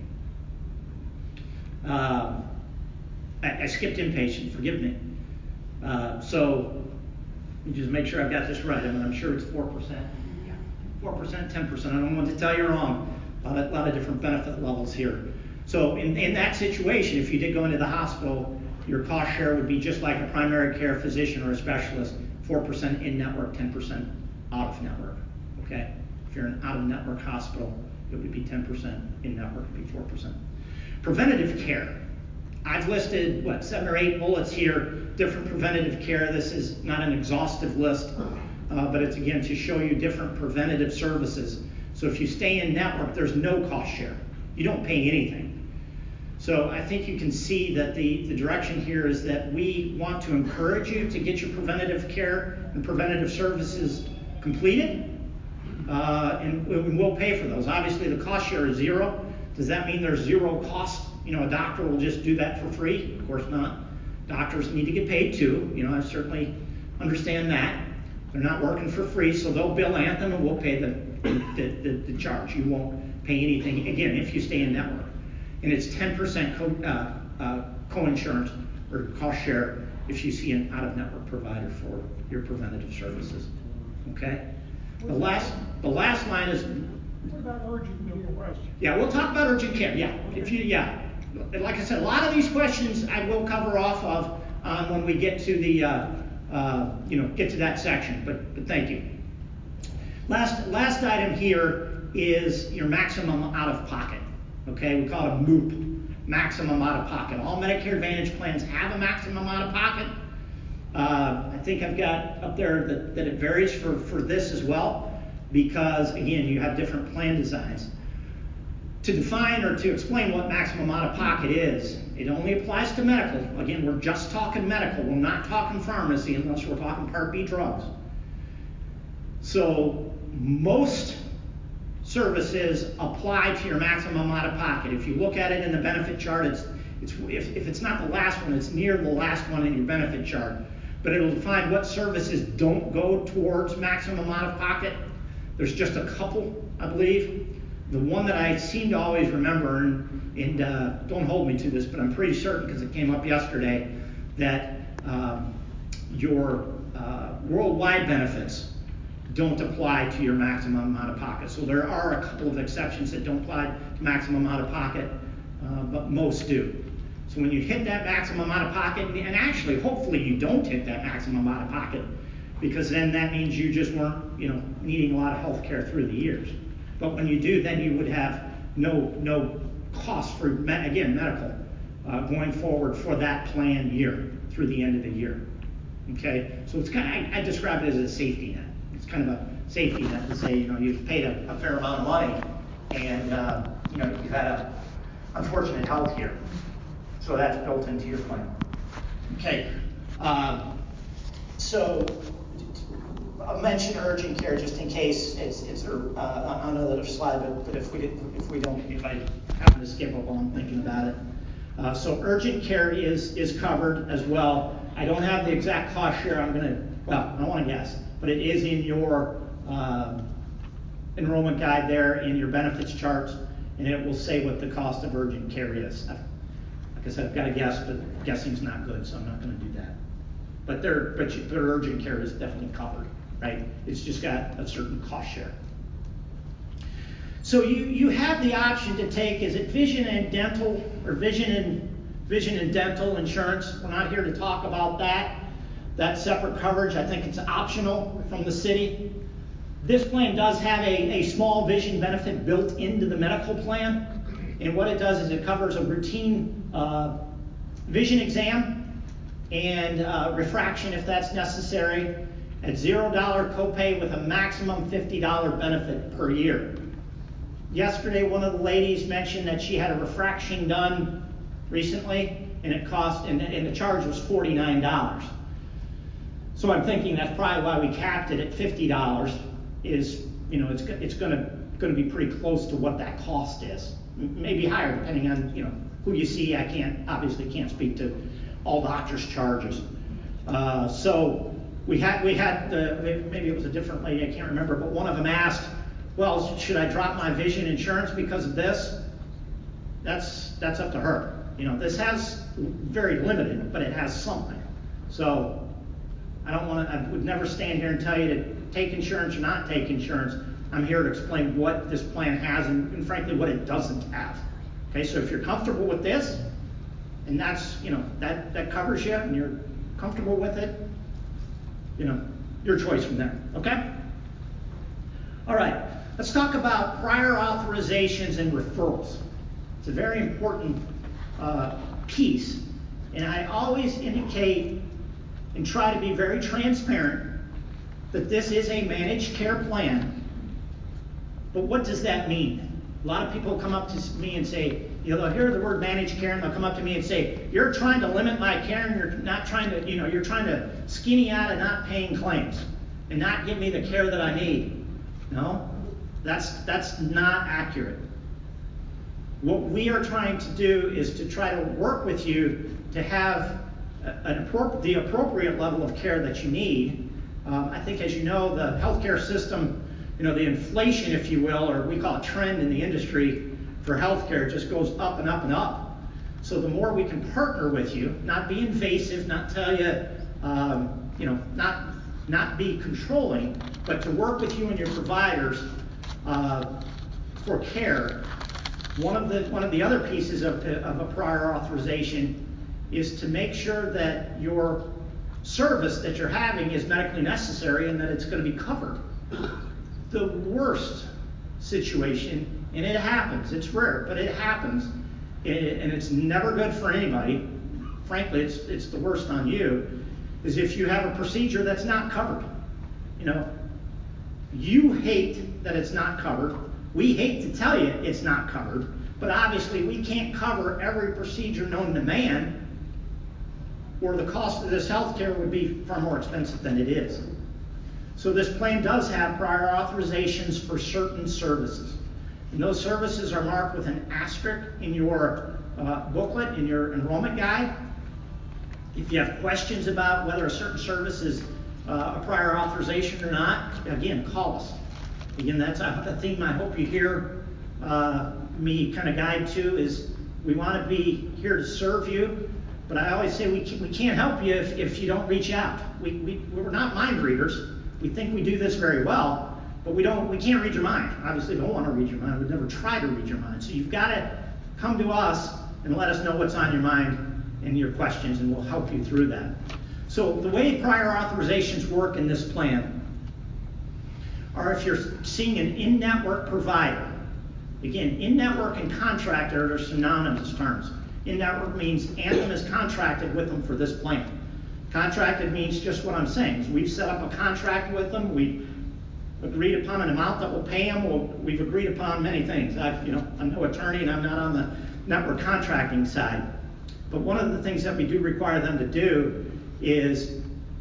Uh, I, I skipped inpatient, forgive me. Uh, so let me just make sure I've got this right. I mean, I'm sure it's four percent, four percent, ten percent. I don't want to tell you wrong. A lot of, a lot of different benefit levels here. So in, in that situation, if you did go into the hospital, your cost share would be just like a primary care physician or a specialist, four percent in-network, ten percent out-of-network, okay? If you're an out-of-network hospital, it would be ten percent, in-network would be four percent. Preventative care. I've listed, what, seven or eight bullets here, different preventative care. This is not an exhaustive list, uh, but it's, again, to show you different preventative services. So if you stay in-network, there's no cost share. You don't pay anything. So I think you can see that the, the direction here is that we want to encourage you to get your preventative care and preventative services completed, uh, and we'll pay for those. Obviously, the cost share is zero. Does that mean there's zero cost? You know, a doctor will just do that for free? Of course not. Doctors need to get paid too. You know, I certainly understand that. They're not working for free, so they'll bill Anthem and we'll pay the, the, the, the charge. You won't pay anything, again, if you stay in network. And it's ten percent co, uh, uh, co-insurance or cost share if you see an out-of-network provider for your preventative services. Okay? The last, the last line is. What about urgent care? Yeah, we'll talk about urgent care. Yeah, if you, yeah. Like I said, a lot of these questions I will cover off of um, when we get to the, uh, uh, you know, get to that section. But, but thank you. Last, last item here is your maximum out-of-pocket. Okay, we call it a M O O P, maximum out-of-pocket. All Medicare Advantage plans have a maximum out-of-pocket. Uh, I think I've got up there that, that it varies for, for this as well, because again, you have different plan designs. to define or to explain what maximum out-of-pocket is, it only applies to medical. Again, we're just talking medical. We're not talking pharmacy unless we're talking Part B drugs. So most services apply to your maximum out-of-pocket. If you look at it in the benefit chart, it's, it's if, if it's not the last one, it's near the last one in your benefit chart. But it'll define what services don't go towards maximum out-of-pocket. There's just a couple, I believe. The one that I seem to always remember, and, and uh, don't hold me to this, but I'm pretty certain because it came up yesterday, that um, your uh, worldwide benefits don't apply to your maximum out-of-pocket. So there are a couple of exceptions that don't apply to maximum out-of-pocket, uh, but most do. So when you hit that maximum out-of-pocket, and actually, hopefully you don't hit that maximum out-of-pocket, because then that means you just weren't, you know, needing a lot of health care through the years. But when you do, then you would have no no cost for, me- again, medical uh, going forward for that plan year through the end of the year. Okay, so it's kind of, I, I describe it as a safety net. It's kind of a safety net to say, you know, you've paid a, a fair amount of money, and uh, you know, you've had a unfortunate health year, so that's built into your plan. Okay, um, so I'll mention urgent care just in case it's, it's uh, on another slide, but, but if we if we don't, if I happen to skip up while I'm thinking about it. Uh, so urgent care is is covered as well. I don't have the exact cost share. I'm going to, well, I don't want to guess, but it is in your uh, enrollment guide there in your benefits charts, and it will say what the cost of urgent care is. I've, like I said, I've got to guess, but guessing's not good, so I'm not going to do that. But their but you, their urgent care is definitely covered. Right? It's just got a certain cost share. So you, you have the option to take, is it vision and dental, or vision and vision and dental insurance? We're not here to talk about that. That's separate coverage. I think it's optional from the city. This plan does have a, a small vision benefit built into the medical plan. And what it does is it covers a routine uh, vision exam and uh, refraction if that's necessary, at zero dollar copay with a maximum fifty dollars benefit per year. Yesterday, one of the ladies mentioned that she had a refraction done recently, and it cost, and, and the charge was forty-nine dollars. So I'm thinking that's probably why we capped it at fifty dollars. Is, you know, it's it's going to going to be pretty close to what that cost is. Maybe higher depending on, you know, who you see. I can't obviously can't speak to all doctors' charges. Uh, so. We had, we had the, maybe it was a different lady, I can't remember, but one of them asked, well, should I drop my vision insurance because of this? That's that's up to her. You know, this has very limited, but it has something. So I don't want to, I would never stand here and tell you to take insurance or not take insurance. I'm here to explain what this plan has and, and frankly what it doesn't have. Okay, so if you're comfortable with this, and that's, you know, that, that covers you and you're comfortable with it, you know, your choice from there, okay? All right, let's talk about prior authorizations and referrals. It's a very important uh, piece, and I always indicate and try to be very transparent that this is a managed care plan. But what does that mean? A lot of people come up to me and say, you know, they'll hear the word managed care and they'll come up to me and say, you're trying to limit my care and you're not trying to, you know, you're trying to skinny out of not paying claims and not give me the care that I need. No, that's that's not accurate. What we are trying to do is to try to work with you to have an appro- the appropriate level of care that you need. Um, I think, as you know, the healthcare system, you know, the inflation, if you will, or we call it trend in the industry for healthcare, just goes up and up and up. So the more we can partner with you, not be invasive, not tell you, um, you know, not not be controlling, but to work with you and your providers uh, for care. One of the one of the other pieces of, of a prior authorization is to make sure that your service that you're having is medically necessary and that it's going to be covered. The worst situation, and it happens, it's rare, but it happens, and it's never good for anybody, frankly, it's it's the worst on you, is if you have a procedure that's not covered. You know, you hate that it's not covered. We hate to tell you it's not covered, but obviously we can't cover every procedure known to man, or the cost of this health care would be far more expensive than it is. So this plan does have prior authorizations for certain services. And those services are marked with an asterisk in your uh, booklet, in your enrollment guide. If you have questions about whether a certain service is uh, a prior authorization or not, again, call us. Again, that's a, a theme I hope you hear uh, me kind of guide to, is we want to be here to serve you, but I always say we, can, we can't help you if, if you don't reach out. We, we, we're not mind readers. We think we do this very well, but we don't. We can't read your mind. Obviously, don't want to read your mind. We'd never try to read your mind. So you've got to come to us and let us know what's on your mind and your questions, and we'll help you through that. So the way prior authorizations work in this plan are if you're seeing an in-network provider. Again, in-network and contractor are synonymous terms. In-network means Anthem is contracted with them for this plan. Contracted means just what I'm saying. Is we've set up a contract with them. We've agreed upon an amount that we'll pay them. We'll, we've agreed upon many things. I've, you know, I'm no attorney and I'm not on the network contracting side. But one of the things that we do require them to do is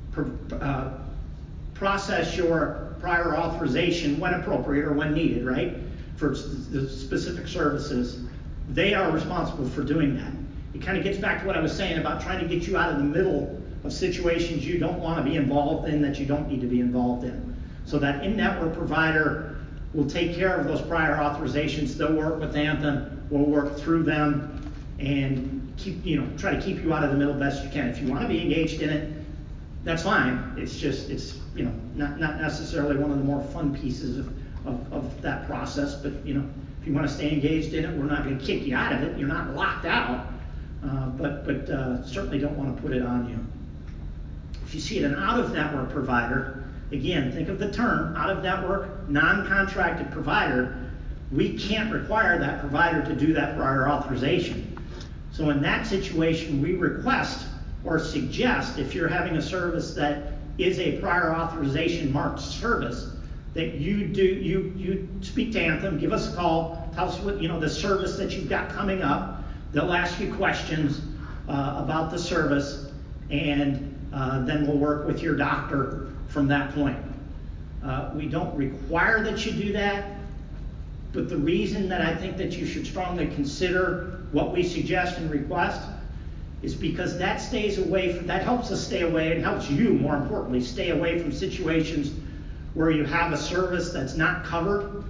uh, process your prior authorization when appropriate or when needed, right? For the specific services. They are responsible for doing that. It kind of gets back to what I was saying about trying to get you out of the middle of situations you don't want to be involved in, that you don't need to be involved in. So that in-network provider will take care of those prior authorizations. They'll work with Anthem. We'll work through them and keep, you know, try to keep you out of the middle best you can. If you want to be engaged in it, that's fine. It's just, it's, you know, not, not necessarily one of the more fun pieces of, of, of that process, but, you know, if you want to stay engaged in it, we're not going to kick you out of it. You're not locked out, uh, but, but uh, certainly don't want to put it on you. If you see an out-of-network provider, again, think of the term out-of-network, non-contracted provider. We can't require that provider to do that prior authorization. So in that situation, we request or suggest, if you're having a service that is a prior authorization marked service, that you do you you speak to Anthem, give us a call, tell us what, you know, the service that you've got coming up. They'll ask you questions uh, about the service, and uh, then we'll work with your doctor from that point. Uh, we don't require that you do that, but the reason that I think that you should strongly consider what we suggest and request is because that stays away from, that helps us stay away, and helps you, more importantly, stay away from situations where you have a service that's not covered,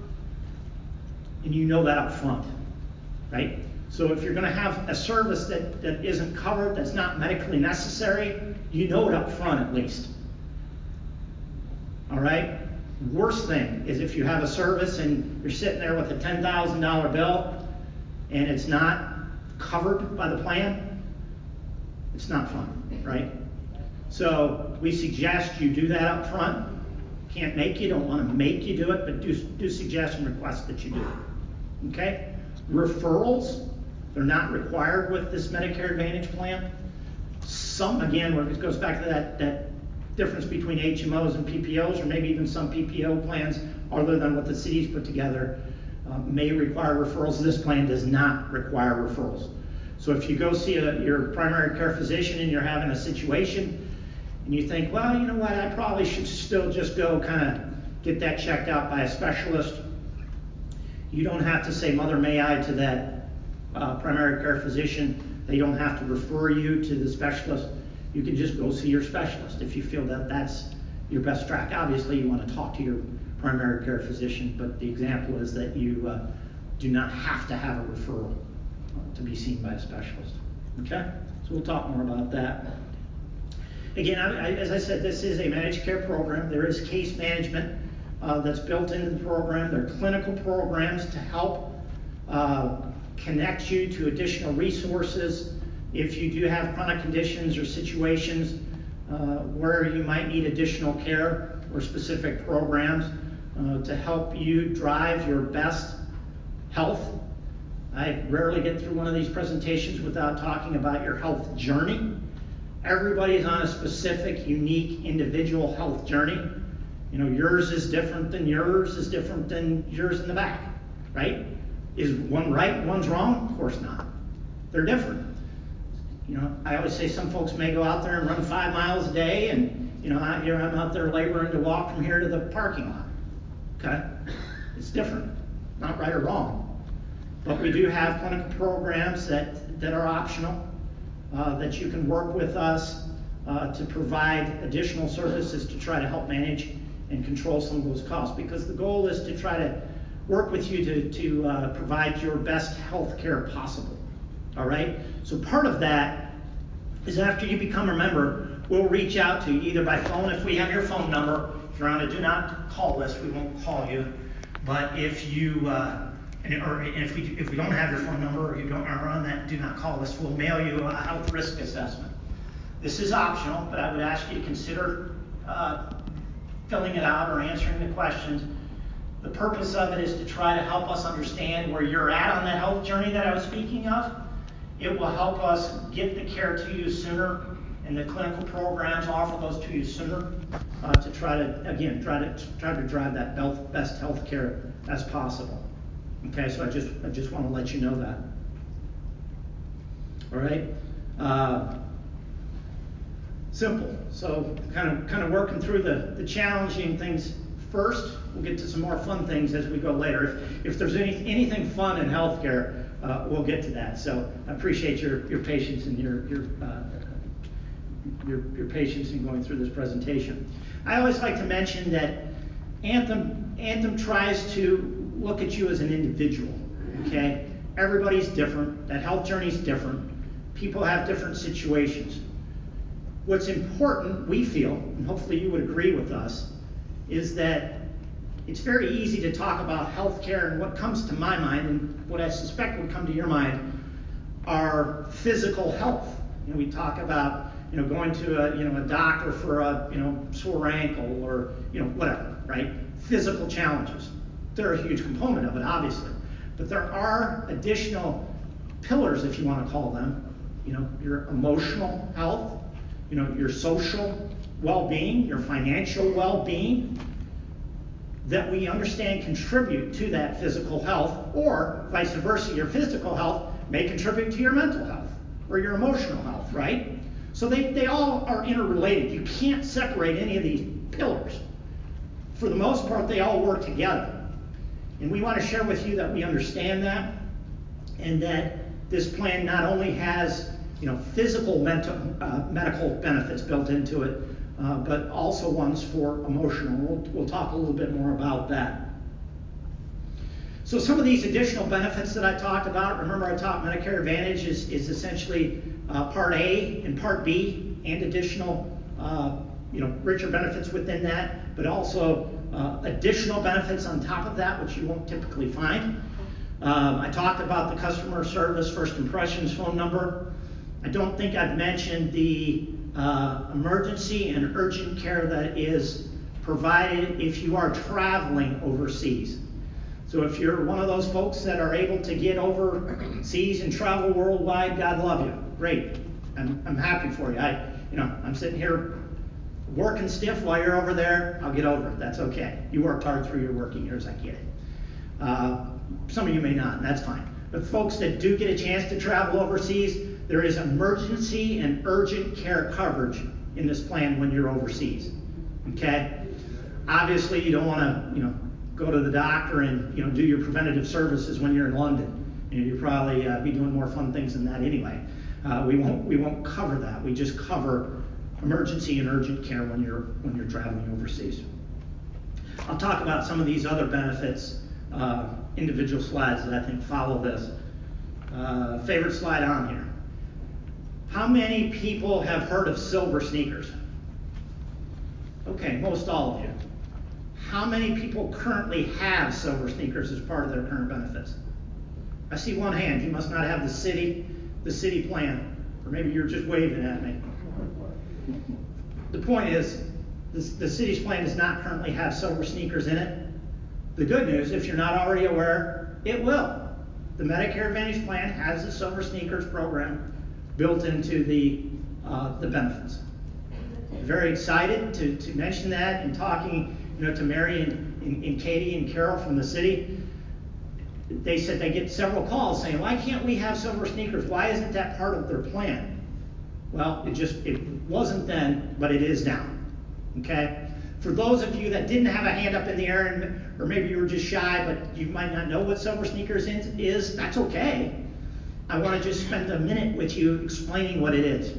and you know that up front, right? So if you're going to have a service that, that isn't covered, that's not medically necessary, you know it up front at least. All right? Worst thing is if you have a service and you're sitting there with a ten thousand dollars bill and it's not covered by the plan, it's not fun, right? So we suggest you do that up front. Can't make you, don't want to make you do it, but do, do suggest and request that you do it. Okay? Referrals, they're not required with this Medicare Advantage plan. Some, again, where it goes back to that, that difference between H M Os and P P Os, or maybe even some P P O plans, other than what the city's put together, uh, may require referrals. This plan does not require referrals. So if you go see a, your primary care physician and you're having a situation, and you think, well, you know what, I probably should still just go kind of get that checked out by a specialist, you don't have to say, Mother, may I, to that uh, primary care physician. They don't have to refer you to the specialist. You can just go see your specialist if you feel that that's your best track. Obviously, you want to talk to your primary care physician, but the example is that you uh, do not have to have a referral uh, to be seen by a specialist. Okay? So we'll talk more about that. Again, I, I, as I said, this is a managed care program. There is case management uh, that's built into the program. There are clinical programs to help uh, connect you to additional resources if you do have chronic conditions or situations uh, where you might need additional care, or specific programs uh, to help you drive your best health. I rarely get through one of these presentations without talking about your health journey. Everybody's on a specific, unique, individual health journey. You know, yours is different than yours is different than yours in the back. right? Is one right, one's wrong? Of course not. They're different. You know, I always say some folks may go out there and run five miles a day, and you know, out here I'm out there laboring to walk from here to the parking lot. Okay, it's different, not right or wrong, but we do have clinical programs that that are optional, uh, that you can work with us uh, to provide additional services to try to help manage and control some of those costs. Because the goal is to try to work with you to to uh, provide your best health care possible. All right. So part of that is after you become a member, we'll reach out to you either by phone if we have your phone number. If you're on a do not call list, we won't call you. But if you, uh, and, or if we if we don't have your phone number or you don't are on that do not call list, we'll mail you a health risk assessment. This is optional, but I would ask you to consider uh, filling it out or answering the questions. The purpose of it is to try to help us understand where you're at on that health journey that I was speaking of. It will help us get the care to you sooner, and the clinical programs offer those to you sooner uh, to try to, again, try to try to drive that best health care as possible. Okay, so I just I just want to let you know that. All right, uh, simple. So kind of kind of working through the the challenging things first. We'll get to some more fun things as we go later. If, if there's any anything fun in healthcare, Uh, we'll get to that. So I appreciate your, your patience and your your, uh, your your patience in going through this presentation. I always like to mention that Anthem Anthem tries to look at you as an individual. Okay, everybody's different. That health journey is different. People have different situations. What's important, we feel, and hopefully you would agree with us, is that it's very easy to talk about healthcare, and what comes to my mind, and what I suspect would come to your mind, are physical health. You know, we talk about, you know, going to a, you know, a doctor for a, you know, sore ankle or, you know, whatever, right? Physical challenges. They're a huge component of it, obviously. But there are additional pillars, if you want to call them. You know, your emotional health, you know, your social well-being, your financial well-being, that we understand contribute to that physical health, or vice versa, your physical health may contribute to your mental health or your emotional health, right? So they, they all are interrelated. You can't separate any of these pillars. For the most part, they all work together. And we want to share with you that we understand that, and that this plan not only has, you know, physical mental, uh, medical benefits built into it, Uh, but also ones for emotional. We'll, we'll talk a little bit more about that. So some of these additional benefits that I talked about, remember I talked Medicare Advantage is, is essentially uh, Part A and Part B, and additional, uh, you know, richer benefits within that, but also uh, additional benefits on top of that, which you won't typically find. Um, I talked about the customer service first impressions phone number. I don't think I've mentioned the Uh, emergency and urgent care that is provided if you are traveling overseas. So if you're one of those folks that are able to get overseas and travel worldwide, God love you. Great. I'm, I'm happy for you. I, you know, I'm sitting here working stiff while you're over there. I'll get over it. That's okay. You worked hard through your working years. I get it. Uh, some of you may not, and that's fine. But folks that do get a chance to travel overseas, there is emergency and urgent care coverage in this plan when you're overseas. Okay? Obviously, you don't want to, you know, go to the doctor and, you know, do your preventative services when you're in London. You know, you'll probably uh, be doing more fun things than that anyway. Uh, we won't we won't cover that. We just cover emergency and urgent care when you're when you're traveling overseas. I'll talk about some of these other benefits, uh, individual slides that I think follow this. Uh, favorite slide on here. How many people have heard of silver sneakers? Okay, most all of you. How many people currently have silver sneakers as part of their current benefits? I see one hand. You must not have the city, the city plan, or maybe you're just waving at me. The point is, this, the city's plan does not currently have silver sneakers in it. The good news, if you're not already aware, it will. The Medicare Advantage plan has the silver sneakers program built into the uh, the benefits. Very excited to, to mention that, and talking, you know, to Mary and, and, and Katie and Carol from the city. they said they get several calls saying, why can't we have Silver Sneakers? Why isn't that part of their plan? Well, it just, it wasn't then, but it is now, okay? For those of you that didn't have a hand up in the air, and, or maybe you were just shy, but you might not know what Silver Sneakers is, that's okay. I want to just spend a minute with you explaining what it is.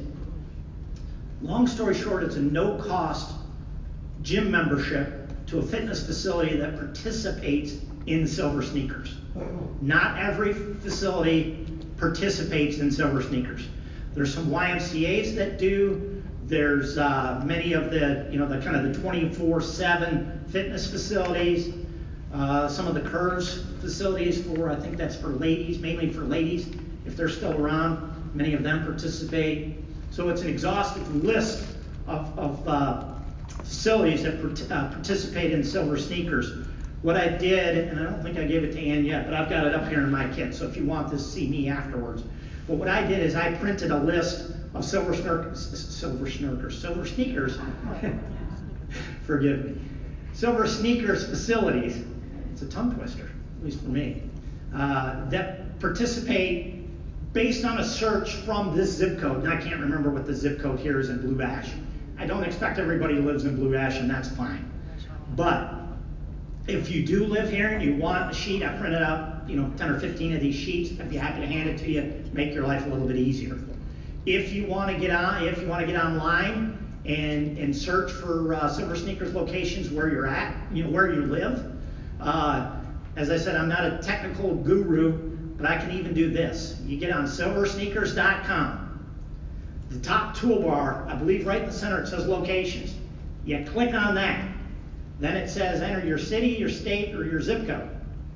Long story short, it's a no-cost gym membership to a fitness facility that participates in Silver Sneakers. Not every facility participates in Silver Sneakers. There's some Y M C As that do. There's uh, many of the, you know, the kind of the twenty-four seven fitness facilities. Uh, some of the Curves facilities for, I think that's for ladies, mainly for ladies, if they're still around. Many of them participate. So it's an exhaustive list of, of uh, facilities that part- uh, participate in Silver Sneakers. What I did, and I don't think I gave it to Ann yet, but I've got it up here in my kit, so if you want this, see me afterwards. But what I did is I printed a list of Silver Sneakers, Silver Sneakers, Silver Sneakers, forgive me, Silver Sneakers facilities, it's a tongue twister, at least for me, uh, that participate based on a search from this zip code. And I can't remember what the zip code here is in Blue Ash. I don't expect everybody lives in Blue Ash, and that's fine. But if you do live here and you want a sheet, I printed out, you know, ten or fifteen of these sheets. I'd be happy to hand it to you, make your life a little bit easier. If you want to get on, if you want to get online and and search for uh, Silver Sneakers locations where you're at, you know, where you live. Uh, as I said, I'm not a technical guru, but I can even do this. You get on silver sneakers dot com. The top toolbar, I believe right in the center, it says locations. You click on that. Then it says enter your city, your state, or your zip code.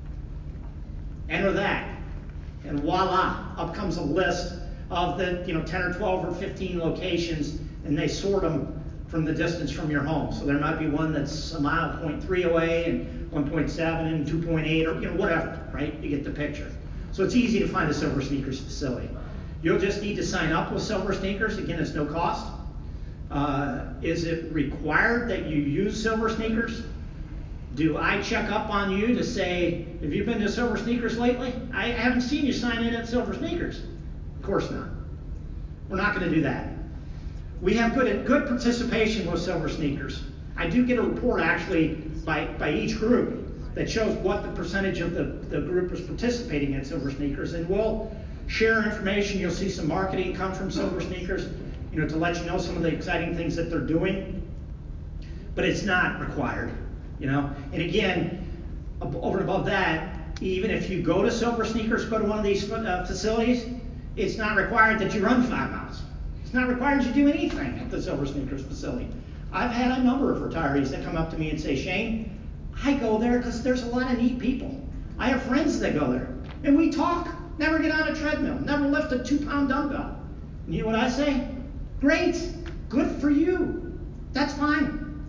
Enter that. And voila, up comes a list of the, you know, ten or twelve or fifteen locations, and they sort them from the distance from your home. So there might be one that's a mile point three away, and one point seven, and two point eight, or, you know, whatever, right? You get the picture. So it's easy to find a Silver Sneakers facility. You'll just need to sign up with Silver Sneakers. Again, it's no cost. Uh, is it required that you use Silver Sneakers? Do I check up on you to say, have you been to Silver Sneakers lately? I haven't seen you sign in at Silver Sneakers. Of course not. We're not going to do that. We have good good participation with Silver Sneakers. I do get a report actually by, by each group that shows what the percentage of the, the group is participating at Silver Sneakers, and we'll share information. You'll see some marketing come from Silver Sneakers, you know, to let you know some of the exciting things that they're doing. But it's not required, you know. And again, over and above that, even if you go to Silver Sneakers, go to one of these uh, facilities, it's not required that you run five miles. It's not required you do anything at the Silver Sneakers facility. I've had a number of retirees that come up to me and say, Shane, I go there because there's a lot of neat people. I have friends that go there, and we talk. Never get on a treadmill, never lift a two-pound dumbbell. And you know what I say? Great, good for you. That's fine.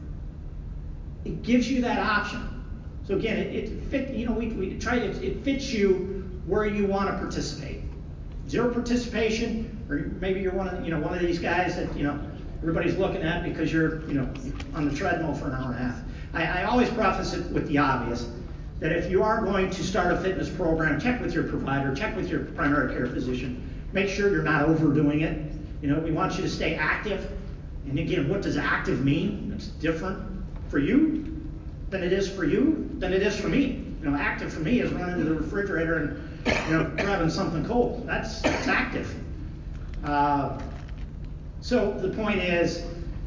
It gives you that option. So again, it, it fit. You know, we we try to. It fits you where you want to participate. Zero participation, or maybe you're one of you know one of these guys that you know everybody's looking at because you're you know on the treadmill for an hour and a half. I, I always preface it with the obvious, that if you are going to start a fitness program, check with your provider, check with your primary care physician. Make sure you're not overdoing it. You know, we want you to stay active. And again, what does active mean? It's different for you than it is for you, than it is for me. You know, active for me is running to the refrigerator and, you know, grabbing something cold. That's, that's active. Uh, so the point is,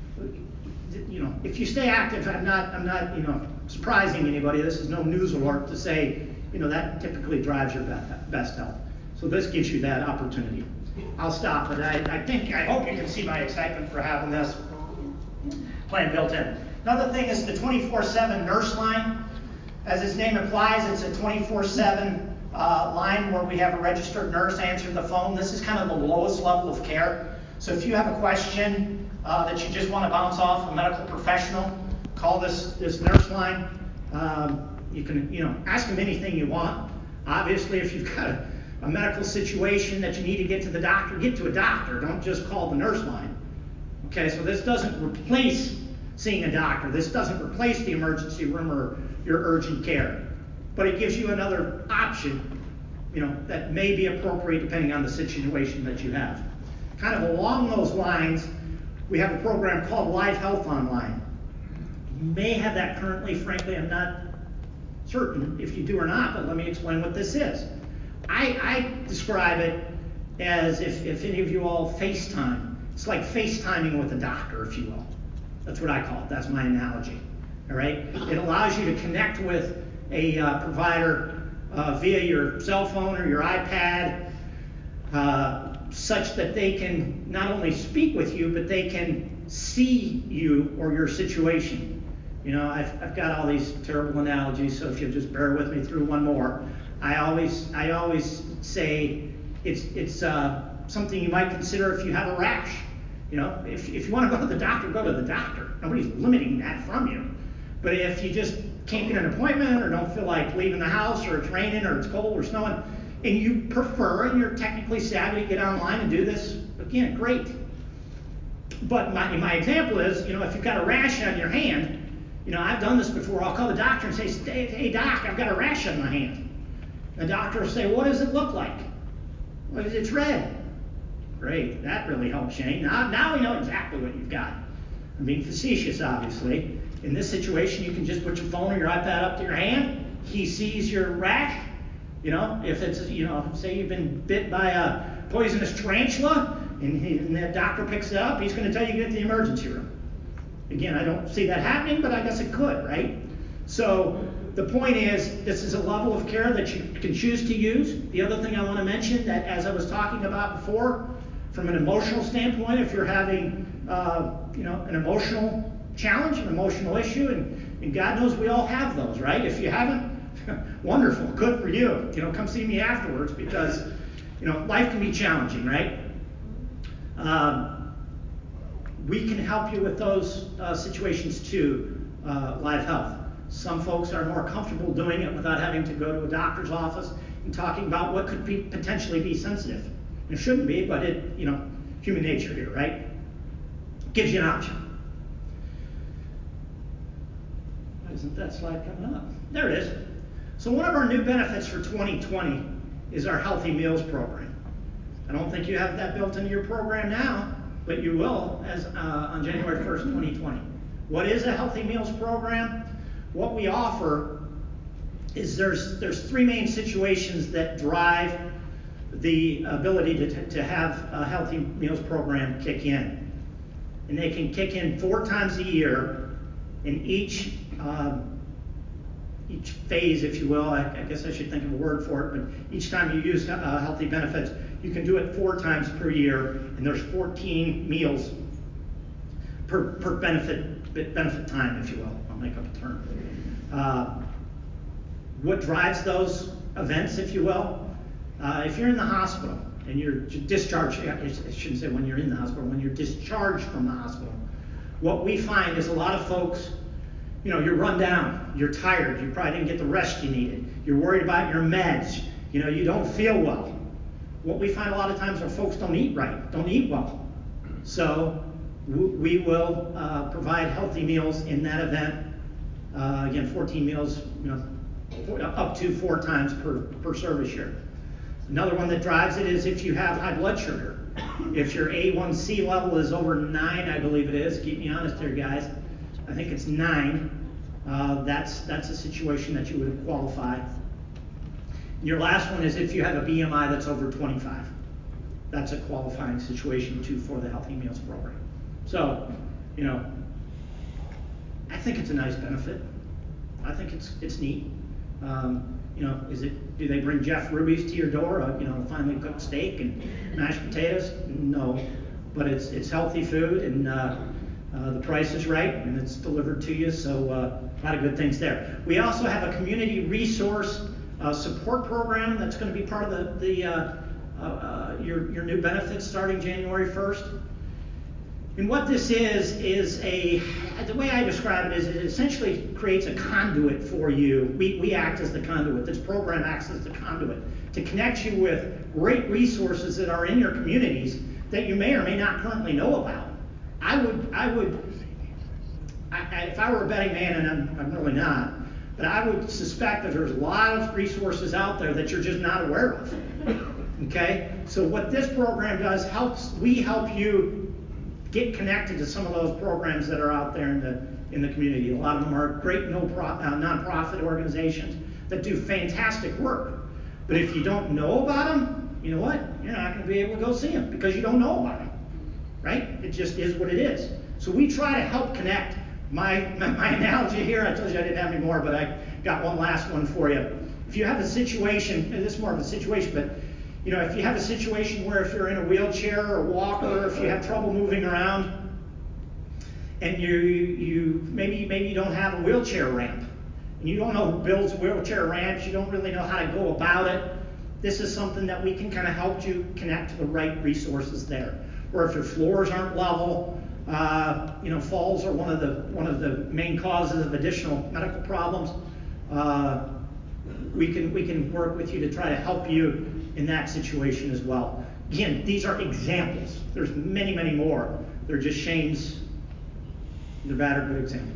you know, if you stay active, I'm not, I'm not, you know, surprising anybody. This is no news alert to say, you know, that typically drives your best health. So this gives you that opportunity. I'll stop, but I, I think, I hope you can see my excitement for having this plan built in. Another thing is the twenty-four seven nurse line. As its name implies, it's a twenty-four seven uh, line where we have a registered nurse answer the phone. This is kind of the lowest level of care. So if you have a question uh, that you just want to bounce off a medical professional, call this, this nurse line. Um, you can, you know, ask them anything you want. Obviously, if you've got a, a medical situation that you need to get to the doctor, get to a doctor. Don't just call the nurse line. Okay, so this doesn't replace seeing a doctor. This doesn't replace the emergency room or your urgent care. but it gives you another option, you know, that may be appropriate depending on the situation that you have. Kind of along those lines, we have a program called Live Health Online. You may have that currently. Frankly, I'm not certain if you do or not, but let me explain what this is. I, I describe it as if, if any of you all FaceTime. It's like FaceTiming with a doctor, if you will. That's what I call it. That's my analogy. All right? It allows you to connect with a uh, provider uh, via your cell phone or your iPad, uh, such that they can not only speak with you, but they can see you or your situation. You know, I've, I've got all these terrible analogies, so if you'll just bear with me through one more. I always I always say it's it's uh, something you might consider if you have a rash. You know, if, if you want to go to the doctor, go to the doctor. Nobody's limiting that from you. But if you just can't get an appointment or don't feel like leaving the house or it's raining or it's cold or snowing, and you prefer and you're technically savvy to get online and do this, again, great. But my, my example is, you know, if you've got a rash on your hand, you know, I've done this before. I'll call the doctor and say, hey, hey doc, I've got a rash on my hand. The doctor will say, what does it look like? Well, it's red. Great, that really helps, Shane. Now, now we know exactly what you've got. I'm being facetious, obviously. In this situation, you can just put your phone or your iPad up to your hand. He sees your rash. You know, if it's, you know, say you've been bit by a poisonous tarantula, and, he, and the doctor picks it up, he's going to tell you to get to the emergency room. Again, I don't see that happening, but I guess it could, right? So the point is, this is a level of care that you can choose to use. The other thing I want to mention, that as I was talking about before, from an emotional standpoint, if you're having, uh, you know, an emotional challenge, an emotional issue, and, and God knows we all have those, right? If you haven't, wonderful, good for you. You know, come see me afterwards, because, you know, life can be challenging, right? Um, we can help you with those uh, situations too, uh, Live Health. Some folks are more comfortable doing it without having to go to a doctor's office and talking about what could be potentially be sensitive. It shouldn't be, but it, you know, human nature here, right? Gives you an option. Why isn't that slide coming up? There it is. So one of our new benefits for twenty twenty is our Healthy Meals program. I don't think you have that built into your program now, but you will as uh, on January first, twenty twenty. What is a Healthy Meals program? What we offer is there's there's three main situations that drive the ability to, to have a Healthy Meals program kick in. And they can kick in four times a year, in each um, each phase, if you will. I, I guess I should think of a word for it, but each time you use uh, Healthy Benefits, you can do it four times per year, and there's fourteen meals per, per benefit benefit time, if you will. I'll make up a term. Uh, what drives those events, if you will? Uh, if you're in the hospital and you're discharged, I shouldn't say when you're in the hospital, when you're discharged from the hospital, what we find is a lot of folks, you know, you're run down, you're tired, you probably didn't get the rest you needed, you're worried about your meds, you know, you don't feel well. What we find a lot of times are folks don't eat right, don't eat well. So we will uh, provide healthy meals in that event. Uh, again, fourteen meals, you know, up to four times per, per service year. Another one that drives it is if you have high blood sugar. If your A one C level is over nine, I believe it is. Keep me honest here, guys. I think it's nine. Uh, that's that's a situation that you would qualify. And your last one is if you have a B M I that's over twenty-five. That's a qualifying situation too for the Healthy Meals program. So, you know, I think it's a nice benefit. I think it's it's neat. Um, you know, is it? Do they bring Jeff Ruby's to your door? Uh, you know, finely cooked steak and mashed potatoes? No, but it's it's healthy food, and uh, uh, the price is right, and it's delivered to you. So uh, a lot of good things there. We also have a community resource uh, support program that's going to be part of the the uh, uh, uh, your your new benefits starting January first. And what this is, is a, the way I describe it is it essentially creates a conduit for you. We, we act as the conduit. This program acts as the conduit to connect you with great resources that are in your communities that you may or may not currently know about. I would, I would, I, I, if I were a betting man, and I'm, I'm really not, But I would suspect that there's a lot of resources out there that you're just not aware of. Okay? So what this program does helps, we help you get connected to some of those programs that are out there in the in the community. A lot of them are great no pro, uh, nonprofit organizations that do fantastic work. But if you don't know about them, you know what? You're not going to be able to go see them because you don't know about them. Right? It just is what it is. So we try to help connect. My, my, my analogy here, I told you I didn't have any more, but I got one last one for you. If you have a situation, and this is more of a situation, but you know, if you have a situation where if you're in a wheelchair or walker, or if you have trouble moving around, and you you maybe maybe you don't have a wheelchair ramp, and you don't know who builds wheelchair ramps, you don't really know how to go about it. This is something that we can kind of help you connect to the right resources there. Or if your floors aren't level, uh, you know, falls are one of the one of the main causes of additional medical problems. Uh, we can we can work with you to try to help you in that situation as well. Again, these are examples. There's many, many more. They're just Shane's, either bad or good examples.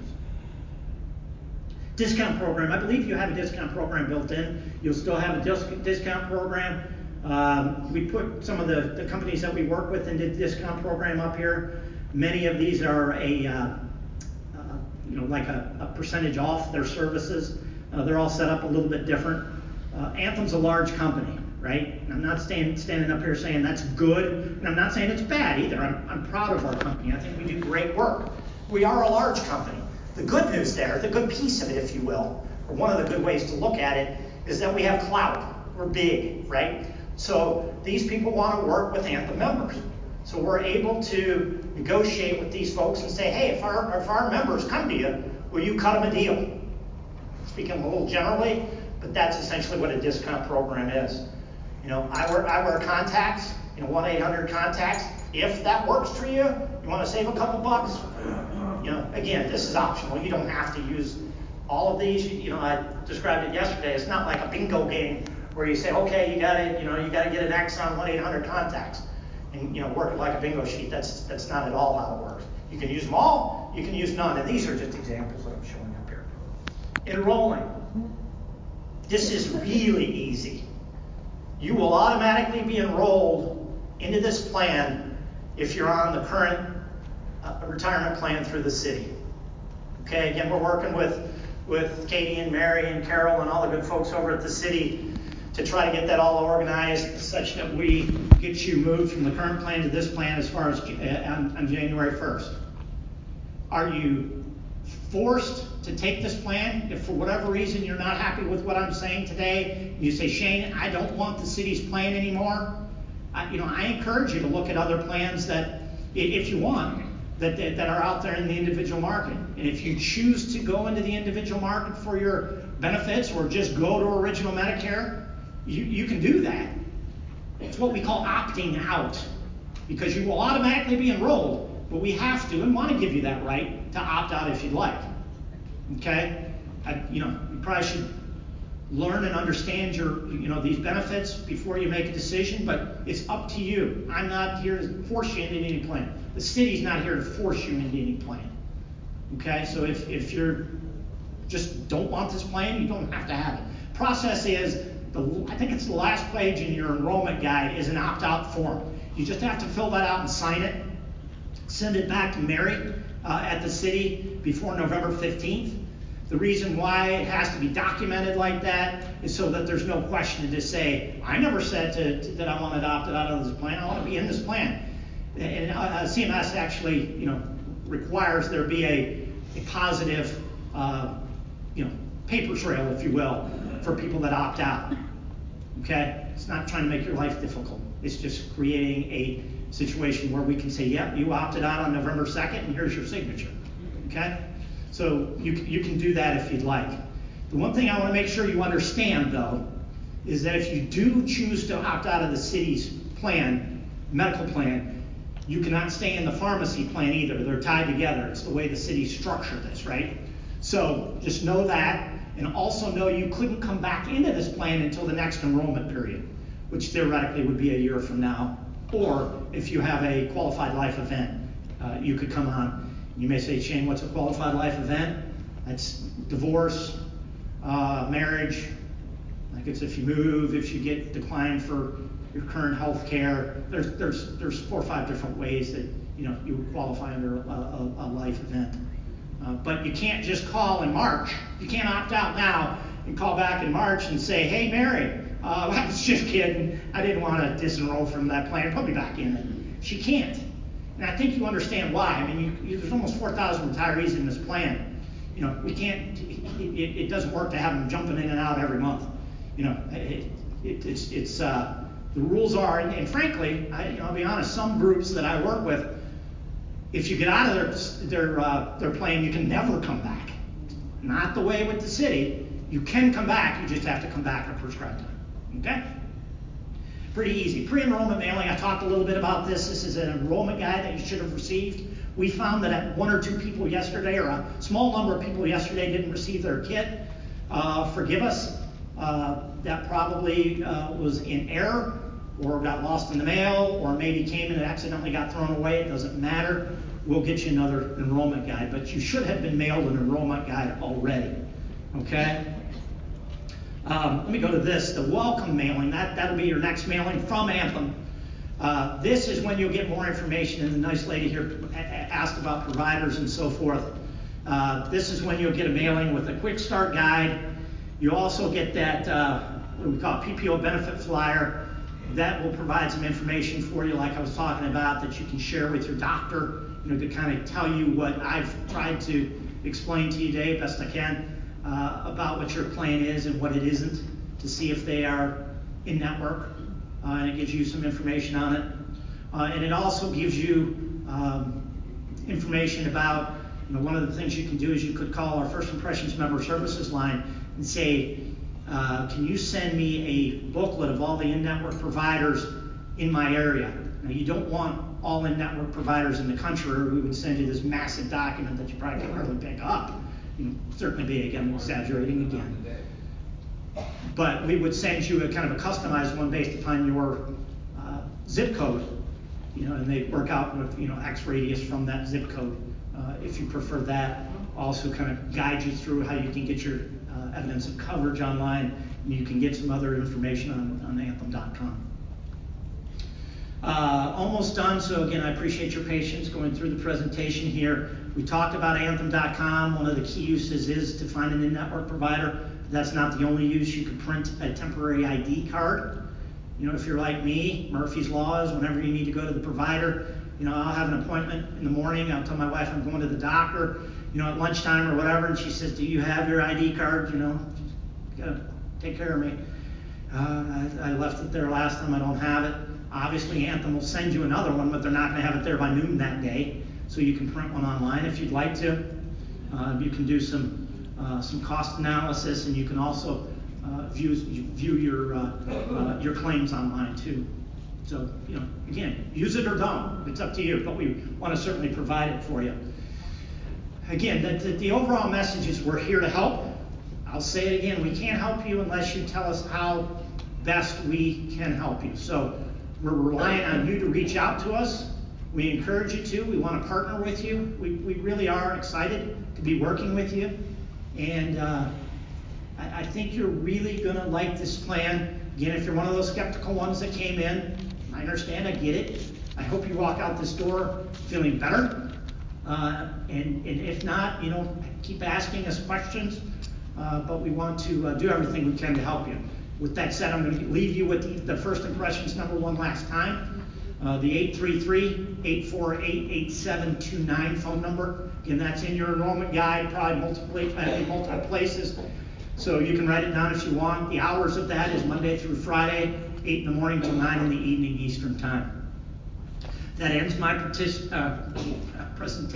Discount program. I believe you have a discount program built in. You'll still have a disc- discount program. Um, we put some of the, the companies that we work with into the discount program up here. Many of these are a, uh, uh, you know, like a, a percentage off their services. Uh, they're all set up a little bit different. Uh, Anthem's a large company, right? And I'm not stand, standing up here saying that's good, and I'm not saying it's bad either. I'm, I'm proud of our company. I think we do great work. We are a large company. The good news there, the good piece of it, if you will, or one of the good ways to look at it, is that we have clout. We're big, right? So these people want to work with Anthem members. So we're able to negotiate with these folks and say, hey, if our, if our members come to you, will you cut them a deal? Speaking a little generally, but that's essentially what a discount program is. You know, I wear, I wear contacts, you know, one eight hundred contacts. If that works for you, you want to save a couple bucks, you know, again, this is optional. You don't have to use all of these. You, you know, I described it yesterday. It's not like a bingo game where you say, okay, you got to, you know, you got to get an X on one eight hundred contacts and, you know, work it like a bingo sheet. That's that's not at all how it works. You can use them all. You can use none. And these are just examples that I'm showing up here. Enrolling. This is really easy. You will automatically be enrolled into this plan if you're on the current uh, retirement plan through the city. Okay, again, we're working with, with Katie and Mary and Carol and all the good folks over at the city to try to get that all organized such that we get you moved from the current plan to this plan as far as uh, on, on January first. Are you forced to take this plan? If for whatever reason you're not happy with what I'm saying today, you say, Shane, I don't want the city's plan anymore. I, you know, I encourage you to look at other plans that, if you want, that, that that are out there in the individual market. And if you choose to go into the individual market for your benefits or just go to original Medicare, you, you can do that. It's what we call opting out, because you will automatically be enrolled, but we have to and want to give you that right to opt out if you'd like. Okay? I, you know, you probably should learn and understand your, you know, these benefits before you make a decision, but it's up to you. I'm not here to force you into any plan. The city's not here to force you into any plan. Okay? So if, if you're just don't want this plan, you don't have to have it. Process is, the, I think it's the last page in your enrollment guide is an opt-out form. You just have to fill that out and sign it. Send it back to Mary uh, at the city before November fifteenth. The reason why it has to be documented like that is so that there's no question to say, I never said to, to, that I wanted opted out of this plan. I want to be in this plan. And uh, C M S actually, you know, requires there be a, a positive, uh, you know, paper trail, if you will, for people that opt out. Okay? It's not trying to make your life difficult. It's just creating a situation where we can say, yep, you opted out on November second, and here's your signature. Okay? So you, you can do that if you'd like. The one thing I want to make sure you understand, though, is that if you do choose to opt out of the city's plan, medical plan, you cannot stay in the pharmacy plan either. They're tied together. It's the way the city structured this, right? So just know that, and also know you couldn't come back into this plan until the next enrollment period, which theoretically would be a year from now. Or if you have a qualified life event, uh, you could come on. You may say, Shane, what's a qualified life event? That's divorce, uh, marriage, like it's if you move, if you get declined for your current health care. There's, there's, there's four or five different ways that, you know, you would qualify under a, a, a life event. Uh, but you can't just call in March. You can't opt out now and call back in March and say, hey, Mary, uh, I was just kidding. I didn't want to disenroll from that plan. Put me back in it. She can't. And I think you understand why. I mean, you, you, there's almost four thousand retirees in this plan. You know, we can't, it, it, it doesn't work to have them jumping in and out every month. You know, it, it, it's, it's uh, the rules are, and, and frankly, I, you know, I'll be honest, some groups that I work with, if you get out of their their uh, their plan, you can never come back. Not the way with the city. You can come back. You just have to come back at a prescribed time. Okay? Pretty easy. Pre-enrollment mailing. I talked a little bit about this. This is an enrollment guide that you should have received. We found that one or two people yesterday, or a small number of people yesterday, didn't receive their kit. Uh, forgive us. Uh, that probably uh, was in error, or got lost in the mail, or maybe came and accidentally got thrown away. It doesn't matter. We'll get you another enrollment guide, but you should have been mailed an enrollment guide already. Okay? Um, let me go to this, the welcome mailing. That, that'll be your next mailing from Anthem. Uh, this is when you'll get more information, and the nice lady here a- a- asked about providers and so forth. Uh, this is when you'll get a mailing with a quick start guide. You also get that, uh, what we call a P P O benefit flyer. That will provide some information for you, like I was talking about, that you can share with your doctor, you know, to kind of tell you what I've tried to explain to you today, best I can, uh, about what your plan is and what it isn't, to see if they are in network, uh, and it gives you some information on it. Uh, and it also gives you um, information about, you know, one of the things you can do is you could call our First Impressions Member Services line and say, Uh, can you send me a booklet of all the in-network providers in my area? Now, you don't want all in-network providers in the country, or we would send you this massive document that you probably can't hardly pick up. You know, certainly big, I'm exaggerating again. But we would send you a kind of a customized one based upon your uh, zip code, you know, and they work out with, you know, X radius from that zip code, uh, if you prefer that. Also kind of guide you through how you can get your uh, evidence of coverage online, and you can get some other information on, on anthem dot com. Uh, almost done, so again, I appreciate your patience going through the presentation here. We talked about anthem dot com. One of the key uses is to find an in-network provider. That's not the only use. You can print a temporary I D card. You know, if you're like me, Murphy's Law is whenever you need to go to the provider, you know, I'll have an appointment in the morning. I'll tell my wife I'm going to the doctor, you know, at lunchtime or whatever, and she says, do you have your I D card? You know, you gotta take care of me. Uh, I, I left it there last time. I don't have it. Obviously, Anthem will send you another one, but they're not going to have it there by noon that day, so you can print one online if you'd like to. Uh, you can do some uh, some cost analysis, and you can also uh, view view your uh, uh, your claims online too. So, you know, again, use it or don't. It's up to you, but we want to certainly provide it for you. Again, the, the, the overall message is we're here to help. I'll say it again, we can't help you unless you tell us how best we can help you. So we're relying on you to reach out to us. We encourage you to. We want to partner with you. We, we really are excited to be working with you. And uh, I, I think you're really going to like this plan. Again, if you're one of those skeptical ones that came in, I understand, I get it. I hope you walk out this door feeling better. Uh, and, and if not, you know, keep asking us questions. Uh, but we want to uh, do everything we can to help you. With that said, I'm going to leave you with the, the First Impressions number one last time. Uh, the eight three three, eight four eight, eight seven two nine phone number. Again, that's in your enrollment guide, probably multiple, uh, in multiple places. So you can write it down if you want. The hours of that is Monday through Friday, eight in the morning till nine in the evening Eastern Time. That ends my partic- uh, presentation.